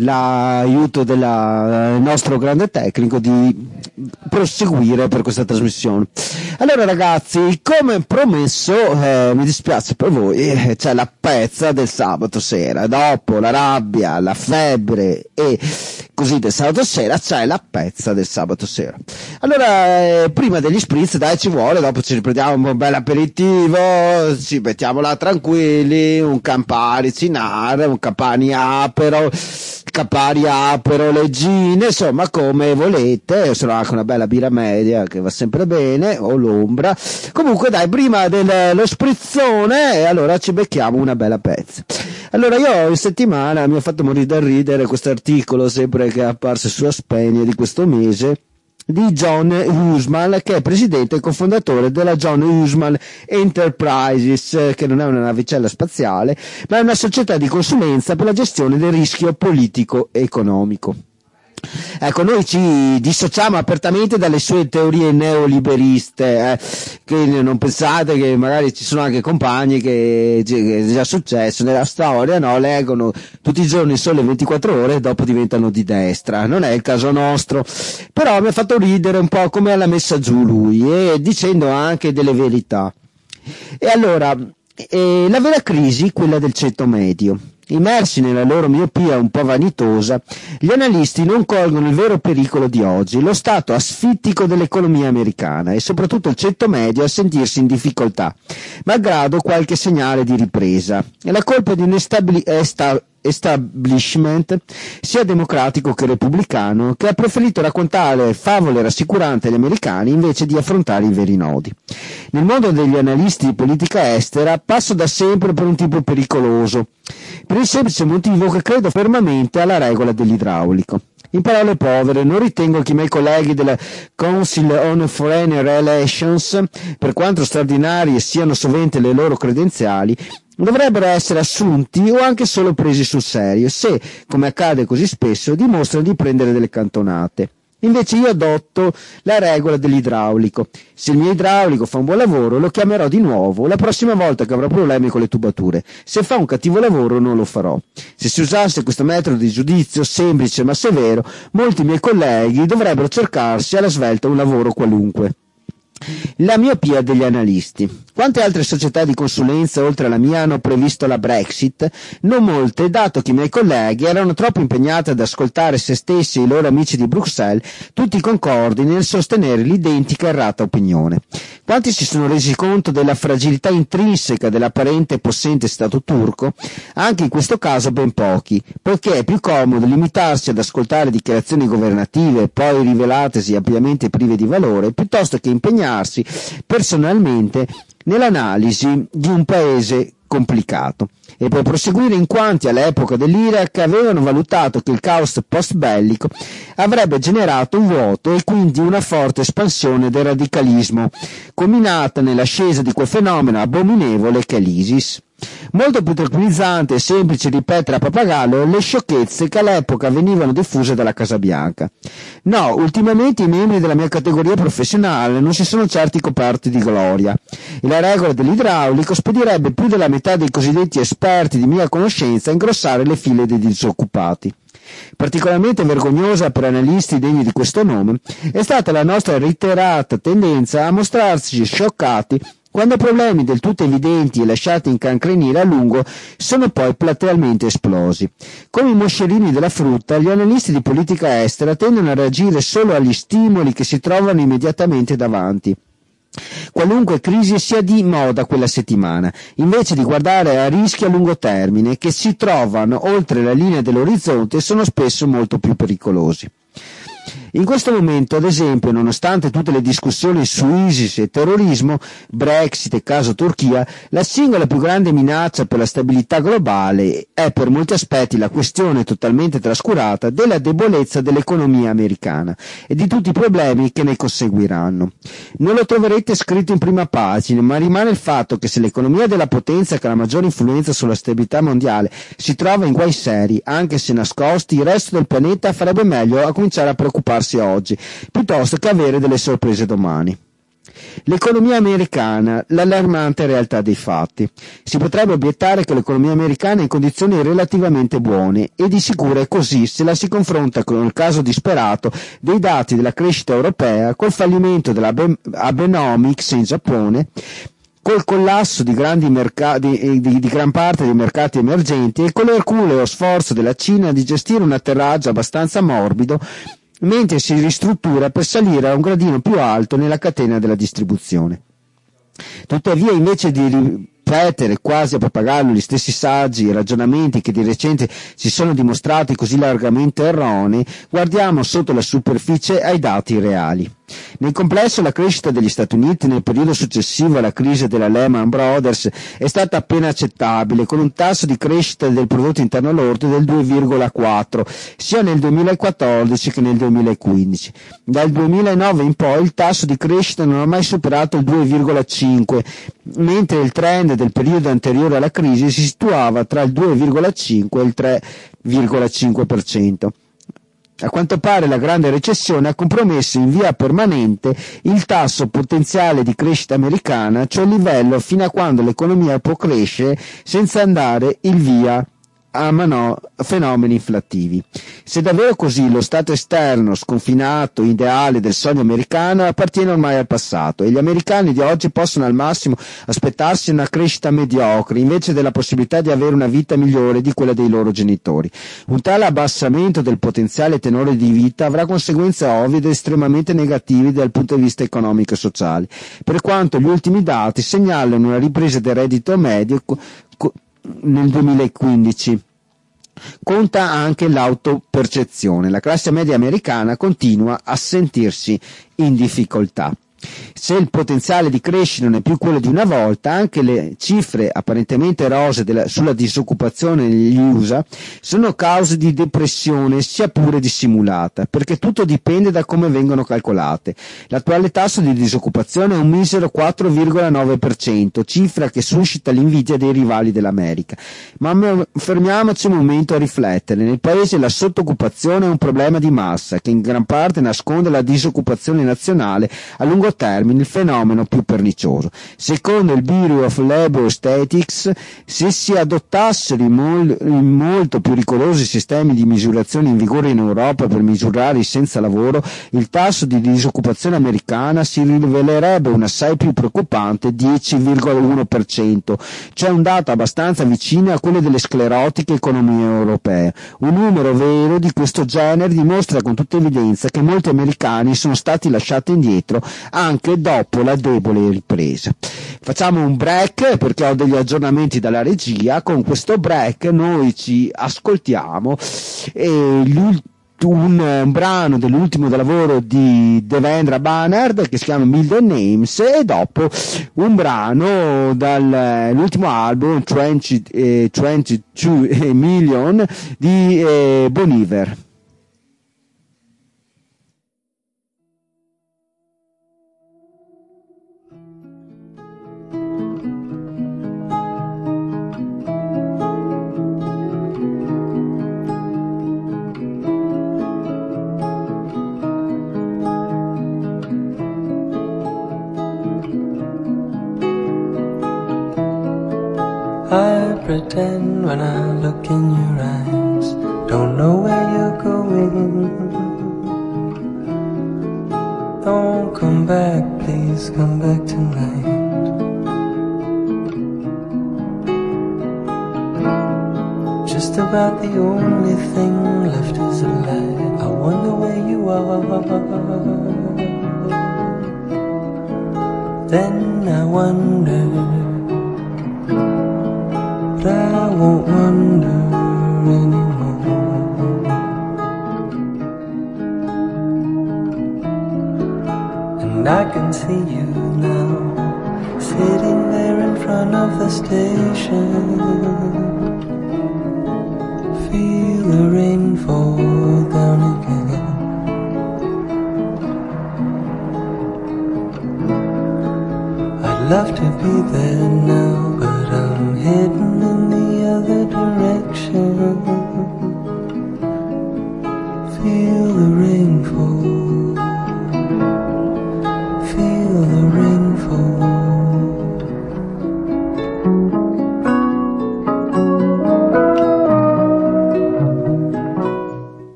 l'aiuto del eh, nostro grande tecnico di proseguire per questa trasmissione. Allora ragazzi, come promesso, eh, mi dispiace per voi, eh, c'è la pezza del sabato sera, dopo la rabbia, la febbre e così del sabato sera c'è la pezza del sabato sera. Allora, eh, prima degli spritz, dai, ci vuole, dopo ci riprendiamo un bel aperitivo, ci mettiamo là tranquilli, un Campari Cinare, un Campari Apero, Campari Apero, leggine, insomma come volete, sono anche una bella birra media che va sempre bene, o l'ombra. Comunque dai, prima dello sprizzone, allora ci becchiamo una bella pezza. Allora io in settimana mi ho fatto morire da ridere questo articolo sempre che è apparso su Aspenia di questo mese, di John Huseman, che è presidente e cofondatore della John Huseman Enterprises, che non è una navicella spaziale, ma è una società di consulenza per la gestione del rischio politico-economico. Ecco, noi ci dissociamo apertamente dalle sue teorie neoliberiste, eh, che non pensate che magari ci sono anche compagni che, che è già successo nella storia, no? Leggono tutti i giorni il Sole ventiquattro ore e dopo diventano di destra, non è il caso nostro, però mi ha fatto ridere un po' come l'ha messa giù lui, e dicendo anche delle verità. E allora, eh, la vera crisi, quella del ceto medio. Immersi nella loro miopia un po' vanitosa, gli analisti non colgono il vero pericolo di oggi, lo stato asfittico dell'economia americana e soprattutto il ceto medio a sentirsi in difficoltà, malgrado qualche segnale di ripresa. È la colpa di un estabili- esta- establishment, sia democratico che repubblicano, che ha preferito raccontare favole rassicuranti agli americani invece di affrontare i veri nodi. Nel mondo degli analisti di politica estera passo da sempre per un tipo pericoloso, per il semplice motivo che credo fermamente alla regola dell'idraulico. In parole povere, non ritengo che i miei colleghi della Council on Foreign Relations, per quanto straordinarie siano sovente le loro credenziali, dovrebbero essere assunti o anche solo presi sul serio, se, come accade così spesso, dimostrano di prendere delle cantonate. Invece io adotto la regola dell'idraulico. Se il mio idraulico fa un buon lavoro, lo chiamerò di nuovo la prossima volta che avrò problemi con le tubature. Se fa un cattivo lavoro, non lo farò. Se si usasse questo metodo di giudizio semplice ma severo, molti miei colleghi dovrebbero cercarsi alla svelta un lavoro qualunque. La miopia degli analisti. Quante altre società di consulenza oltre alla mia hanno previsto la Brexit? Non molte, dato che i miei colleghi erano troppo impegnati ad ascoltare se stessi e i loro amici di Bruxelles, tutti concordi nel sostenere l'identica errata opinione. Quanti si sono resi conto della fragilità intrinseca dell'apparente e possente Stato turco? Anche in questo caso ben pochi, poiché è più comodo limitarsi ad ascoltare dichiarazioni governative, poi rivelatesi ampiamente prive di valore, piuttosto che impegnarsi personalmente nell'analisi di un paese complicato. E per proseguire, in quanti all'epoca dell'Iraq avevano valutato che il caos post-bellico avrebbe generato un vuoto e quindi una forte espansione del radicalismo, combinata nell'ascesa di quel fenomeno abominevole che è l'ISIS. Molto più tranquillizzante e semplice ripetere a pappagallo le sciocchezze che all'epoca venivano diffuse dalla Casa Bianca. No, ultimamente i membri della mia categoria professionale non si sono certi coperti di gloria, e la regola dell'idraulico spedirebbe più della metà dei cosiddetti esperti di mia conoscenza a ingrossare le file dei disoccupati. Particolarmente vergognosa per analisti degni di questo nome è stata la nostra reiterata tendenza a mostrarsi scioccati quando problemi del tutto evidenti e lasciati incancrenire a lungo sono poi platealmente esplosi. Come i moscerini della frutta, gli analisti di politica estera tendono a reagire solo agli stimoli che si trovano immediatamente davanti, qualunque crisi sia di moda quella settimana, invece di guardare a rischi a lungo termine che si trovano oltre la linea dell'orizzonte e sono spesso molto più pericolosi. In questo momento, ad esempio, nonostante tutte le discussioni su ISIS e terrorismo, Brexit e caso Turchia, la singola più grande minaccia per la stabilità globale è per molti aspetti la questione totalmente trascurata della debolezza dell'economia americana e di tutti i problemi che ne conseguiranno. Non lo troverete scritto in prima pagina, ma rimane il fatto che se l'economia della potenza che ha la maggiore influenza sulla stabilità mondiale si trova in guai seri, anche se nascosti, il resto del pianeta farebbe meglio a cominciare a preoccuparsi oggi, piuttosto che avere delle sorprese domani. L'economia americana, l'allarmante realtà dei fatti. Si potrebbe obiettare che l'economia americana è in condizioni relativamente buone, e di sicuro è così se la si confronta con il caso disperato dei dati della crescita europea, col fallimento della Abenomics in Giappone, col collasso di, grandi mercati, di, di gran parte dei mercati emergenti e con l'erculeo sforzo della Cina di gestire un atterraggio abbastanza morbido mentre si ristruttura per salire a un gradino più alto nella catena della distribuzione. Tuttavia, invece di ripetere quasi a pappagallo gli stessi saggi e ragionamenti che di recente si sono dimostrati così largamente erronei, guardiamo sotto la superficie ai dati reali. Nel complesso la crescita degli Stati Uniti nel periodo successivo alla crisi della Lehman Brothers è stata appena accettabile, con un tasso di crescita del prodotto interno lordo del due virgola quattro sia nel duemilaquattordici che nel duemilaquindici. Dal duemilanove in poi il tasso di crescita non ha mai superato il due virgola cinque, mentre il trend del periodo anteriore alla crisi si situava tra il due virgola cinque e il tre virgola cinque per cento. A quanto pare la grande recessione ha compromesso in via permanente il tasso potenziale di crescita americana, cioè il livello fino a quando l'economia può crescere senza andare il via a mano- fenomeni inflattivi. Se davvero così lo stato esterno sconfinato, ideale del sogno americano appartiene ormai al passato e gli americani di oggi possono al massimo aspettarsi una crescita mediocre invece della possibilità di avere una vita migliore di quella dei loro genitori. Un tale abbassamento del potenziale tenore di vita avrà conseguenze ovvie ed estremamente negative dal punto di vista economico e sociale, per quanto gli ultimi dati segnalano una ripresa del reddito medio co- co- nel duemilaquindici. Conta anche l'autopercezione. La classe media americana continua a sentirsi in difficoltà. Se il potenziale di crescita non è più quello di una volta, anche le cifre apparentemente rosee della, sulla disoccupazione negli U S A sono cause di depressione, sia pure dissimulata, perché tutto dipende da come vengono calcolate. L'attuale tasso di disoccupazione è un misero quattro virgola nove per cento, cifra che suscita l'invidia dei rivali dell'America. Ma fermiamoci un momento a riflettere. Nel paese la sottoccupazione è un problema di massa che in gran parte nasconde la disoccupazione nazionale a lungo termine, il fenomeno più pernicioso. Secondo il Bureau of Labor Statistics, se si adottassero i, mol- i molto più rigorosi sistemi di misurazione in vigore in Europa per misurare i senza lavoro, il tasso di disoccupazione americana si rivelerebbe un assai più preoccupante dieci virgola uno per cento, cioè un dato abbastanza vicino a quello delle sclerotiche economie europee. Un numero vero di questo genere dimostra con tutta evidenza che molti americani sono stati lasciati indietro anche dopo la debole ripresa. Facciamo un break perché ho degli aggiornamenti dalla regia. Con questo break noi ci ascoltiamo e un, un brano dell'ultimo lavoro di Devendra Banhart che si chiama Million Names e dopo un brano dall'ultimo album venti, eh, ventidue Million di eh, Bon Iver. I pretend when I look in your eyes, don't know where you're going. Don't come back, please come back tonight. Just about the only thing left is a light. I wonder where you are. Then I wonder, but I won't wonder anymore. And I can see you now, sitting there in front of the station. Feel the rain fall down again. I'd love to be there now, but I'm heading in the other direction. Feel the rain fall, feel the rain.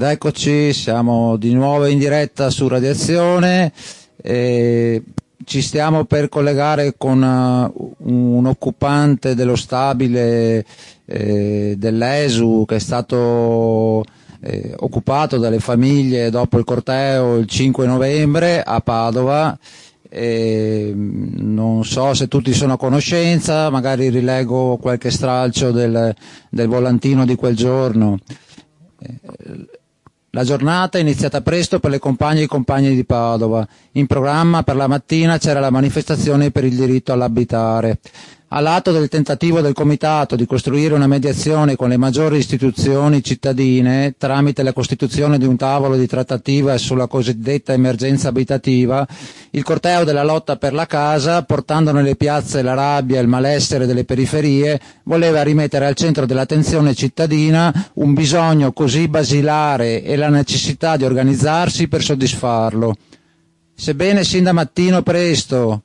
eccoci, siamo di nuovo in diretta su Radiazione. E ci stiamo per collegare con uh, un occupante dello stabile eh, dell'E S U che è stato eh, occupato dalle famiglie dopo il corteo il cinque novembre a Padova. E non so se tutti sono a conoscenza, magari rilego qualche stralcio del, del volantino di quel giorno. La giornata è iniziata presto per le compagne e i compagni di Padova. In programma per la mattina c'era la manifestazione per il diritto all'abitare. All'atto del tentativo del Comitato di costruire una mediazione con le maggiori istituzioni cittadine tramite la costituzione di un tavolo di trattativa sulla cosiddetta emergenza abitativa, il corteo della lotta per la casa, portando nelle piazze la rabbia e il malessere delle periferie, voleva rimettere al centro dell'attenzione cittadina un bisogno così basilare e la necessità di organizzarsi per soddisfarlo. Sebbene sin da mattino presto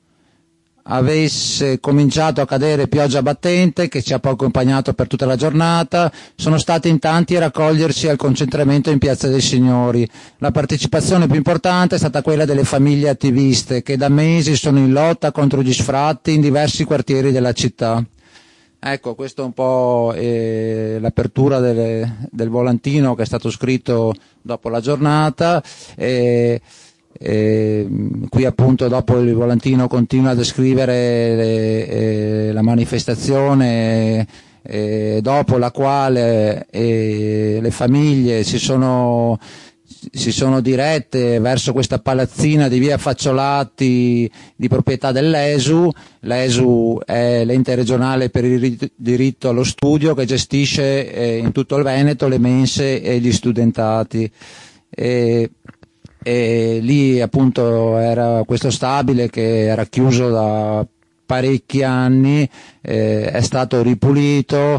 avesse cominciato a cadere pioggia battente che ci ha poi accompagnato per tutta la giornata, sono stati in tanti a raccogliersi al concentramento in Piazza dei Signori. La partecipazione più importante è stata quella delle famiglie attiviste che da mesi sono in lotta contro gli sfratti in diversi quartieri della città. Ecco, questo è un po' eh, l'apertura delle, del volantino che è stato scritto dopo la giornata. Eh, E qui appunto dopo il volantino continua a descrivere le, eh, la manifestazione eh, dopo la quale eh, le famiglie si sono, si sono dirette verso questa palazzina di via Facciolati di proprietà dell'E S U. L'E S U è l'ente regionale per il diritto allo studio che gestisce eh, in tutto il Veneto le mense e gli studentati. E, e lì appunto era questo stabile che era chiuso da parecchi anni, eh, è stato ripulito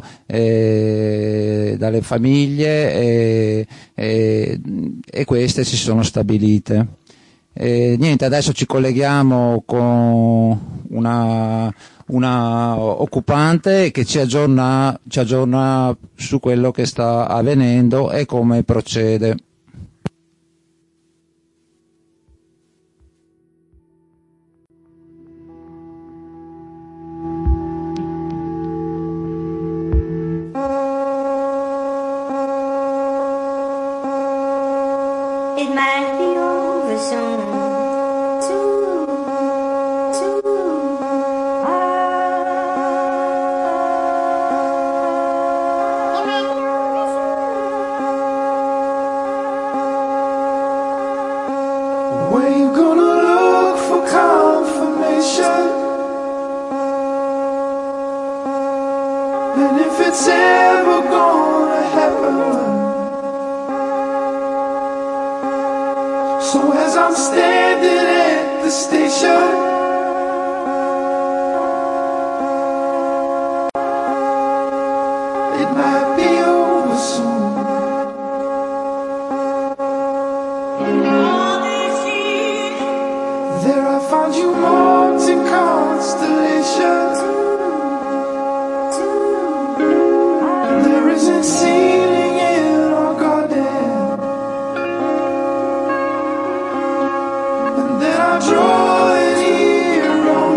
eh, dalle famiglie e, e, e queste si sono stabilite. E niente, adesso ci colleghiamo con una, una occupante che ci aggiorna, ci aggiorna su quello che sta avvenendo e come procede. It might be over soon. Soon, soon. Where you gonna look for confirmation? And if it's ever gonna happen? So as I'm standing at the station, it might be over soon. There I found you marked in constellations. There isn't ceiling in our garden. Draw it here on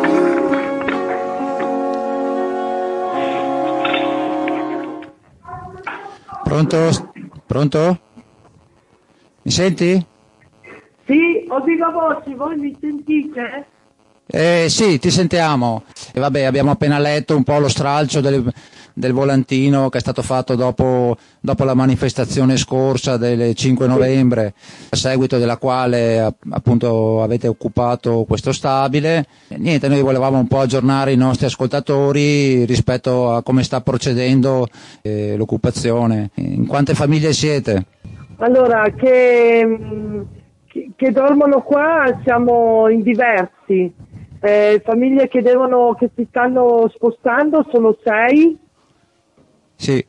you. Pronto? Pronto? Mi senti? Sì, ho viva voce, voi mi sentite? Eh, sì, ti sentiamo. E vabbè, abbiamo appena letto un po' lo stralcio del, del volantino che è stato fatto dopo, dopo la manifestazione scorsa del cinque novembre, a seguito della quale appunto avete occupato questo stabile. E niente, noi volevamo un po' aggiornare i nostri ascoltatori rispetto a come sta procedendo eh, l'occupazione. In quante famiglie siete? Allora, che, che, che dormono qua siamo in diversi. Eh, famiglie che devono, che si stanno spostando sono sei. Sì.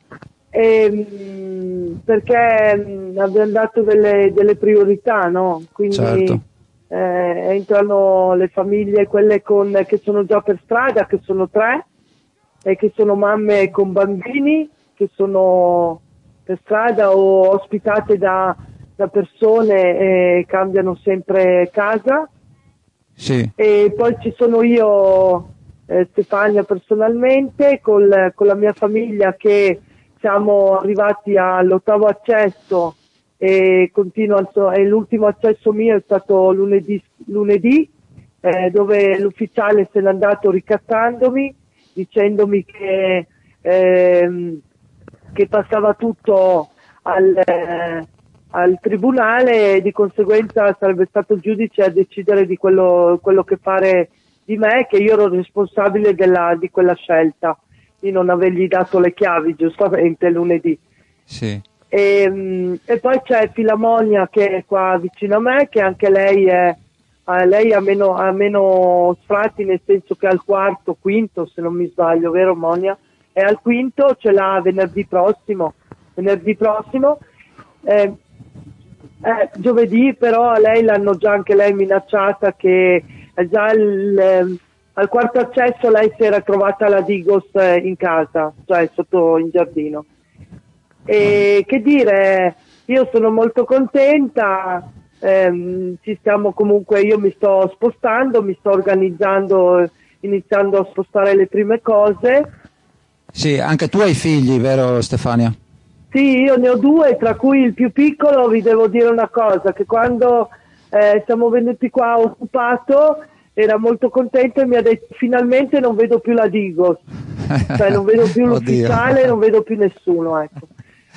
E, perché mh, abbiamo dato delle, delle priorità, no? Quindi certo. eh, entrano le famiglie, quelle con, che sono già per strada, che sono tre, e che sono mamme con bambini, che sono per strada o ospitate da, da persone e cambiano sempre casa. Sì. E poi ci sono io, eh, Stefania personalmente, col, con la mia famiglia, che siamo arrivati all'ottavo accesso e continua, e l'ultimo accesso mio è stato lunedì, lunedì eh, dove l'ufficiale se n'è andato ricattandomi, dicendomi che, ehm, che passava tutto al, eh, al tribunale e di conseguenza sarebbe stato il giudice a decidere di quello, quello che fare di me, che io ero responsabile della, di quella scelta, di non avergli dato le chiavi giustamente lunedì. Sì. E, e poi c'è Filamonia che è qua vicino a me, che anche lei è eh, lei ha meno, ha meno sfratti, nel senso che è al quarto, quinto se non mi sbaglio, vero Monia? È al quinto, ce l'ha venerdì prossimo, venerdì prossimo eh, eh, giovedì, però a lei l'hanno già anche lei minacciata che è già il, eh, al quarto accesso lei si era trovata la Digos eh, in casa, cioè sotto in giardino. E che dire, io sono molto contenta, ehm, ci stiamo comunque, io mi sto spostando, mi sto organizzando, iniziando a spostare le prime cose. Sì, anche tu hai figli, vero Stefania? Sì, io ne ho due, tra cui il più piccolo. Vi devo dire una cosa, che quando eh, siamo venuti qua occupato era molto contento e mi ha detto finalmente non vedo più la Digos, cioè non vedo più l'ufficiale, non vedo più nessuno, ecco.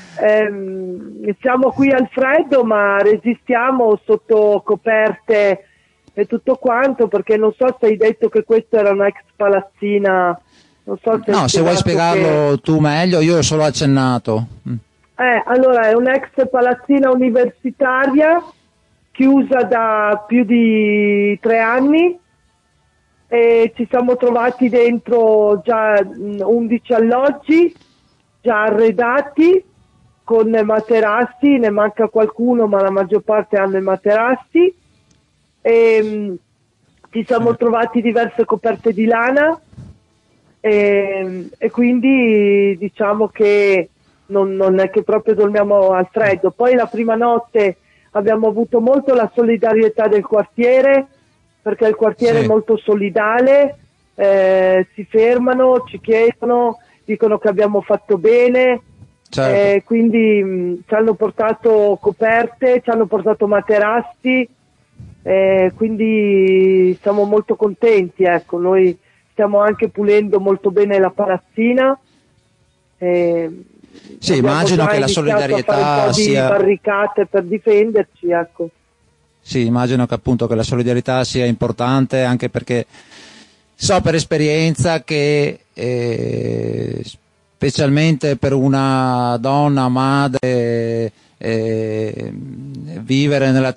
Ehm, siamo qui al freddo ma resistiamo sotto coperte e tutto quanto, perché non so se hai detto che questa era una ex palazzina, non so se no, se vuoi spiegarlo che... tu meglio, io ho solo accennato. Eh, allora è un'ex palazzina universitaria chiusa da più di tre anni e ci siamo trovati dentro già undici alloggi già arredati con materassi, ne manca qualcuno ma la maggior parte hanno i materassi e mh, ci siamo trovati diverse coperte di lana e, e quindi diciamo che non, non è che proprio dormiamo al freddo. Poi la prima notte abbiamo avuto molto la solidarietà del quartiere, perché il quartiere Sì. è molto solidale, eh, si fermano, ci chiedono, dicono che abbiamo fatto bene. Certo. Eh, quindi mh, ci hanno portato coperte, ci hanno portato materassi, eh, quindi siamo molto contenti, ecco. Noi stiamo anche pulendo molto bene la palazzina. Eh, Sì, abbiamo immagino già che la iniziato a fare solidarietà un po' di sia... barricate per difenderci, ecco. Sì, immagino che appunto che la solidarietà sia importante, anche perché so per esperienza che eh, specialmente per una donna madre eh, vivere nella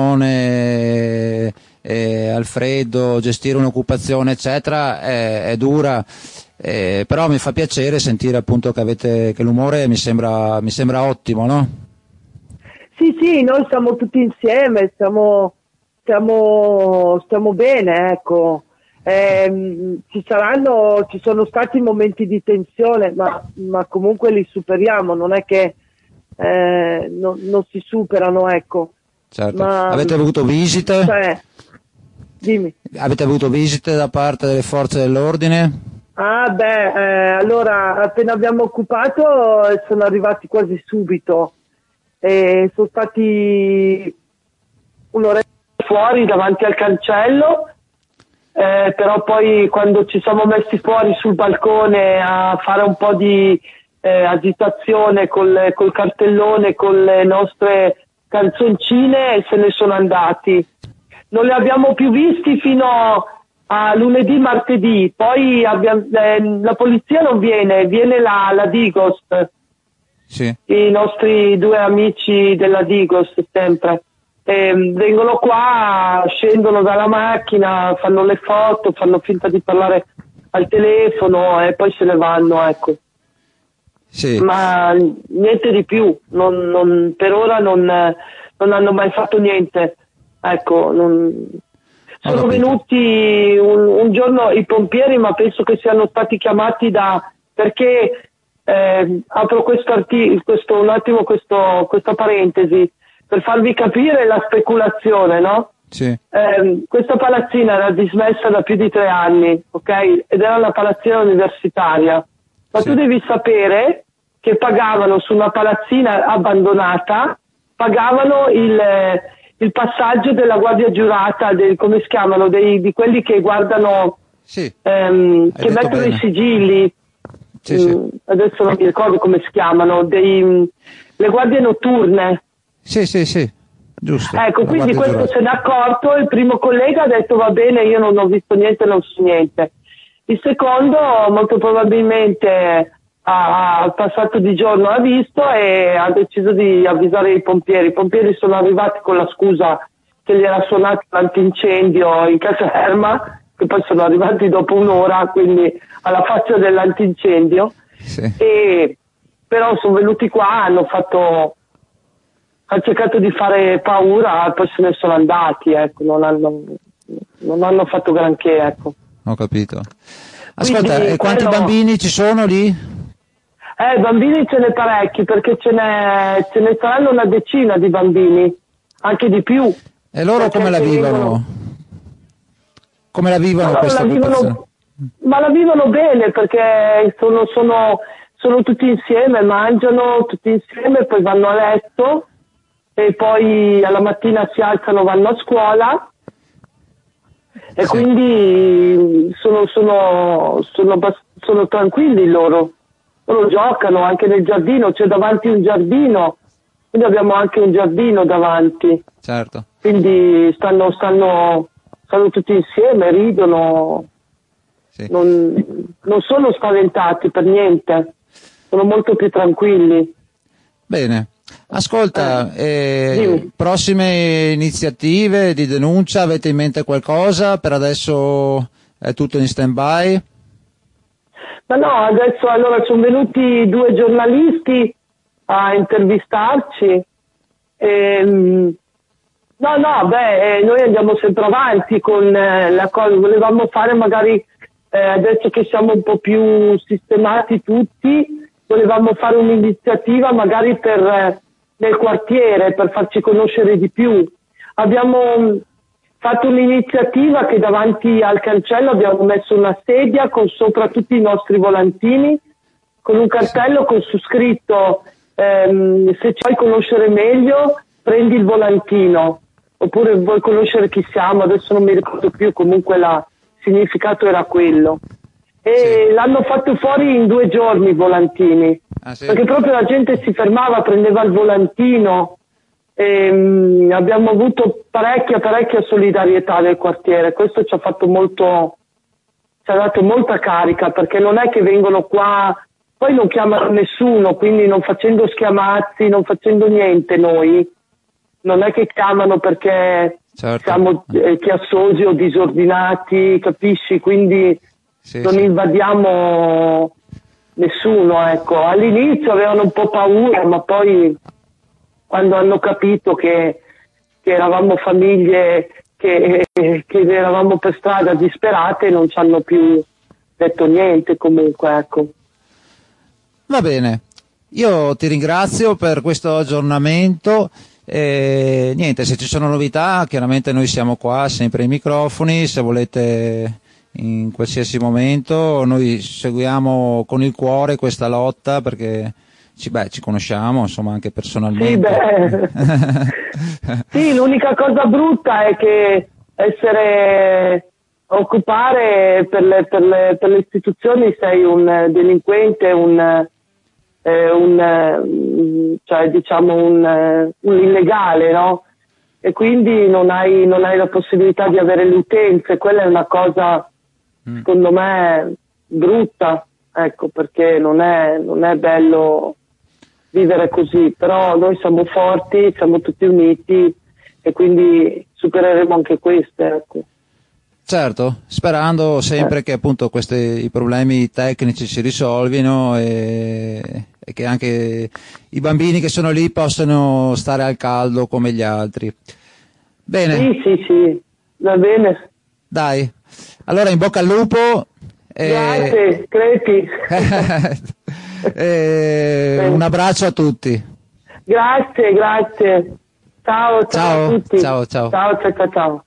tensione eh, al freddo, gestire un'occupazione eccetera è, è dura, eh, però mi fa piacere sentire appunto che avete che l'umore mi sembra mi sembra ottimo, no? Sì, sì, noi siamo tutti insieme, stiamo, stiamo, stiamo bene, ecco. Eh, ci saranno, ci sono stati momenti di tensione, ma, ma comunque li superiamo, non è che eh, no, non si superano, ecco. Certo. Ma, avete avuto visite? Cioè, dimmi. Avete avuto visite da parte delle forze dell'ordine? Ah beh, eh, allora appena abbiamo occupato eh, sono arrivati quasi subito. E sono stati un'oretta fuori davanti al cancello, eh, però poi quando ci siamo messi fuori sul balcone a fare un po' di eh, agitazione col, col cartellone, con le nostre canzoncine, se ne sono andati. Non li abbiamo più visti fino a lunedì, martedì, poi abbiamo, eh, la polizia non viene, viene la, la Digos. Sì. I nostri due amici della Digos sempre e vengono qua, scendono dalla macchina, fanno le foto, fanno finta di parlare al telefono e poi se ne vanno, ecco. Sì. Ma niente di più, non, non, per ora non, non hanno mai fatto niente, ecco. Non... Sono venuti un, un giorno i pompieri, ma penso che siano stati chiamati da perché eh, apro questo, arti- questo un attimo questo, questa parentesi per farvi capire la speculazione, no? Sì. Eh, questa palazzina era dismessa da più di tre anni, ok? Ed era una palazzina universitaria. Ma Sì. tu devi sapere che pagavano su una palazzina abbandonata, pagavano il, il passaggio della guardia giurata, del, come si chiamano, dei, di quelli che guardano, Sì. ehm, che detto mettono bene. i sigilli, Sì, sì. Mm, adesso non mi ricordo come si chiamano, dei, mm, le guardie notturne. Sì, sì, sì, giusto. Ecco, La quindi guardia questo giurata. se n'è accorto, il primo collega ha detto va bene, io non ho visto niente, non so niente. Il secondo molto probabilmente ha, ha passato di giorno, ha visto e ha deciso di avvisare i pompieri. I pompieri sono arrivati con la scusa che gli era suonato l'antincendio in caserma, che poi sono arrivati dopo un'ora, quindi alla faccia dell'antincendio. Sì. E però sono venuti qua, hanno fatto hanno cercato di fare paura, poi se ne sono andati, ecco, non hanno, non hanno fatto granché, ecco. Ho capito. Ascolta, Quindi, e quanti quello- bambini ci sono lì? Eh, bambini ce n'è parecchi, perché ce ne, ce ne saranno una decina di bambini, anche di più. E loro Perché come la se vivono? vengono- Come la vivono Ma questa la vivono- occupazione? Ma la vivono bene perché sono, sono, sono tutti insieme, mangiano tutti insieme, poi vanno a letto e poi alla mattina si alzano, vanno a scuola e Sì. quindi sono, sono, sono, abbast- sono tranquilli loro. Loro giocano anche nel giardino, c'è davanti un giardino, quindi abbiamo anche un giardino davanti, Certo. quindi stanno, stanno, stanno tutti insieme, ridono. Sì. Non, non sono spaventati per niente, sono molto più tranquilli. Bene. Ascolta, eh, dimmi. prossime iniziative di denuncia, avete in mente qualcosa? Per adesso è tutto in stand-by? Ma no, adesso allora sono venuti due giornalisti a intervistarci. Ehm, no, no, beh, eh, noi andiamo sempre avanti con eh, la cosa, volevamo fare magari, eh, adesso che siamo un po' più sistemati tutti, volevamo fare un'iniziativa magari per eh, nel quartiere, per farci conoscere di più. Abbiamo mh, fatto un'iniziativa che davanti al cancello abbiamo messo una sedia con sopra tutti i nostri volantini, con un cartello con su scritto ehm, se ci vuoi conoscere meglio prendi il volantino, oppure vuoi conoscere chi siamo, adesso non mi ricordo più, comunque la- il significato era quello. E Sì. l'hanno fatto fuori in due giorni i volantini, Ah, sì? perché proprio la gente si fermava, prendeva il volantino. E, mm, abbiamo avuto parecchia parecchia solidarietà nel quartiere, questo ci ha fatto molto, ci ha dato molta carica, perché non è che vengono qua, poi non chiamano nessuno, quindi non facendo schiamazzi, non facendo niente noi, non è che chiamano perché Certo. siamo eh, chiassosi o disordinati, capisci? Quindi Sì, non sì. invadiamo nessuno, ecco. All'inizio avevano un po' paura, ma poi quando hanno capito che, che eravamo famiglie che, che eravamo per strada disperate, non ci hanno più detto niente comunque, ecco. Va bene, io ti ringrazio per questo aggiornamento. E niente, se ci sono novità, chiaramente noi siamo qua, sempre ai microfoni, se volete in qualsiasi momento, noi seguiamo con il cuore questa lotta perché ci, beh, ci conosciamo, insomma, anche Sì, personalmente. beh. Sì, l'unica cosa brutta è che essere occupare per le, per le, per le istituzioni sei un delinquente, un, eh, un eh, cioè diciamo un, eh, un illegale, no? E quindi non hai, non hai la possibilità di avere le utenze, quella è una cosa secondo me brutta, ecco, perché non è, non è bello vivere così, però noi siamo forti, siamo tutti uniti e quindi supereremo anche queste, ecco. Certo, sperando sempre che appunto questi i problemi tecnici si risolvino e, e che anche i bambini che sono lì possano stare al caldo come gli altri. Bene. Sì, sì, sì, va bene. Dai, allora in bocca al lupo. E... Grazie, creti. Eh, un abbraccio a tutti. Grazie, grazie. Ciao, ciao, Ciao, a tutti. ciao, ciao. Ciao, ciao, ciao, ciao.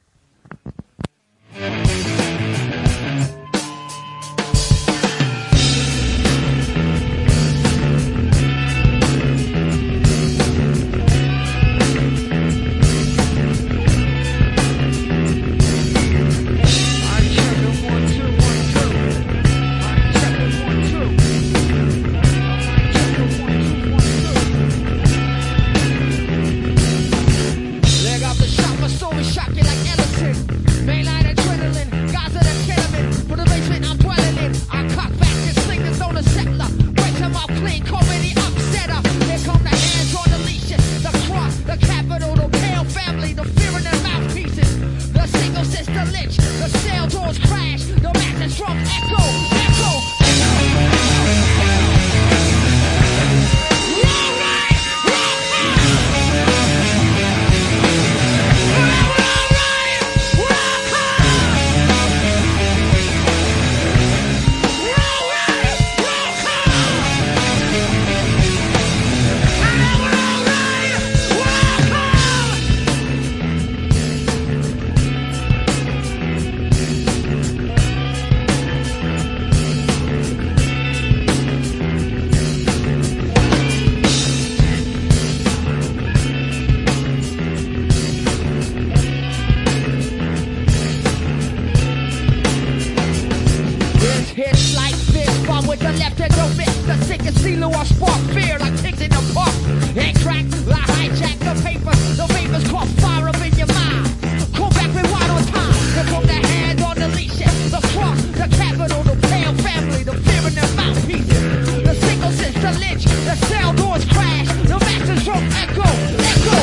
Leg off the shot, my soul is shocking like Ellison. Mainline adrenaline, Gaza the ketamine. For the basement I'm dwelling in. I cock back and sling this on the settler. Break them out clean, call me the upsetter. Here come the hands on the leashes. The cross, the capital, the pale family, the fear in their mouthpieces. The single sister lynch, the cell doors crash. The mattress drum echo, echo, This hits like fist bomb with the left and don't miss. The sickest CeeLo or spark fear like pigs in the park. And crack, I hijack the paper. The vapors caught fire up in your mind. Come back with one on time. Here come the hand on the leash. The cross, the capital, the pale family, the fear in their mouthpieces. The single sister lynch, the cell doors crash. The mattress drum echo, echo.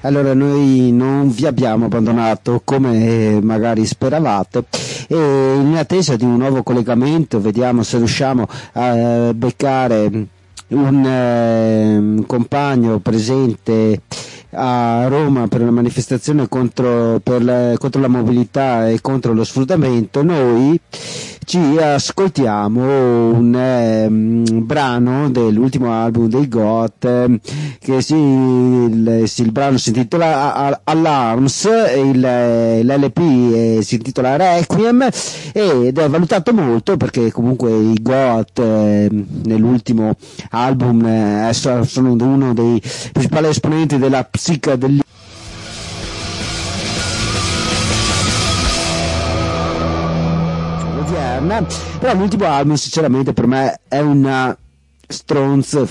Allora noi non vi abbiamo abbandonato come magari speravate e in attesa di un nuovo collegamento vediamo se riusciamo a beccare un eh, compagno presente a Roma per una manifestazione contro, per la, contro la mobilità e contro lo sfruttamento. Noi ci ascoltiamo un eh, brano dell'ultimo album dei Goat, eh, che si, il, si, il brano si intitola Alarms, il, l'L P eh, si intitola Requiem ed è valutato molto perché comunque i Goat eh, nell'ultimo album eh, sono uno dei principali esponenti della psichedelia. Però l'ultimo album sinceramente per me è una stronza.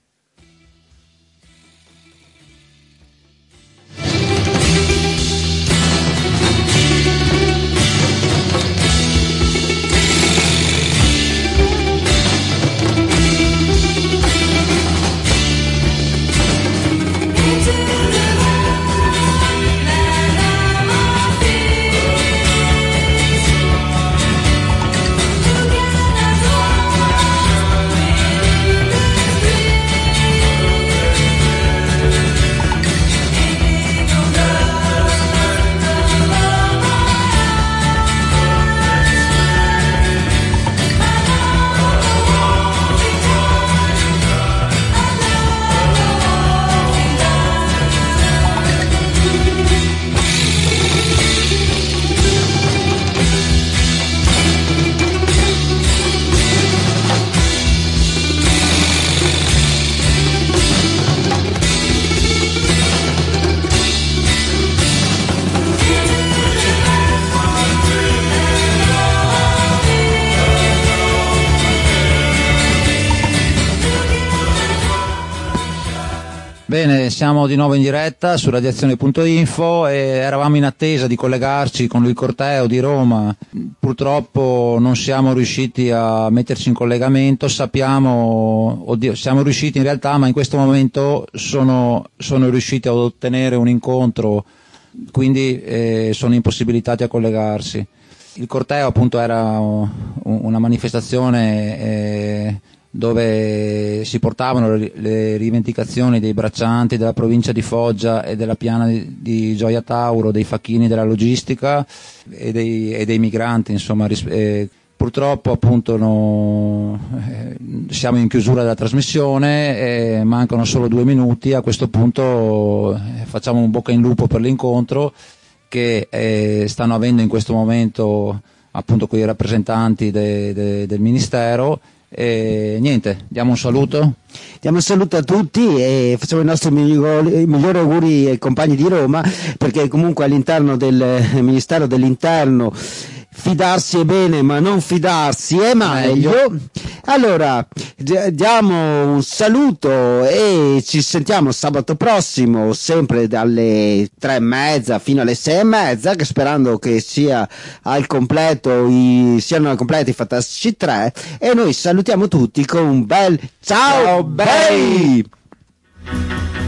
Bene, siamo di nuovo in diretta su radiazione punto info e eravamo in attesa di collegarci con il corteo di Roma. Purtroppo non siamo riusciti a metterci in collegamento, sappiamo, oddio, siamo riusciti in realtà, ma in questo momento sono, sono riusciti ad ottenere un incontro, quindi eh, sono impossibilitati a collegarsi. Il corteo appunto era una manifestazione eh, dove si portavano le rivendicazioni dei braccianti della provincia di Foggia e della piana di, di Gioia Tauro, dei facchini della logistica e dei, e dei migranti, insomma. Eh, purtroppo appunto no, eh, siamo in chiusura della trasmissione, eh, mancano solo due minuti. A questo punto eh, facciamo un bocca in lupo per l'incontro che eh, stanno avendo in questo momento appunto con i rappresentanti de, de, del Ministero. E niente, diamo un saluto. Diamo un saluto a tutti e facciamo i nostri migliori, migliori auguri ai compagni di Roma, perché comunque all'interno del Ministero dell'Interno fidarsi è bene, ma non fidarsi è meglio. Allora, diamo un saluto e ci sentiamo sabato prossimo, sempre dalle tre e mezza fino alle sei e mezza, che sperando che sia al completo i, siano al completo i Fantastici tre, e noi salutiamo tutti con un bel ciao, ciao bei!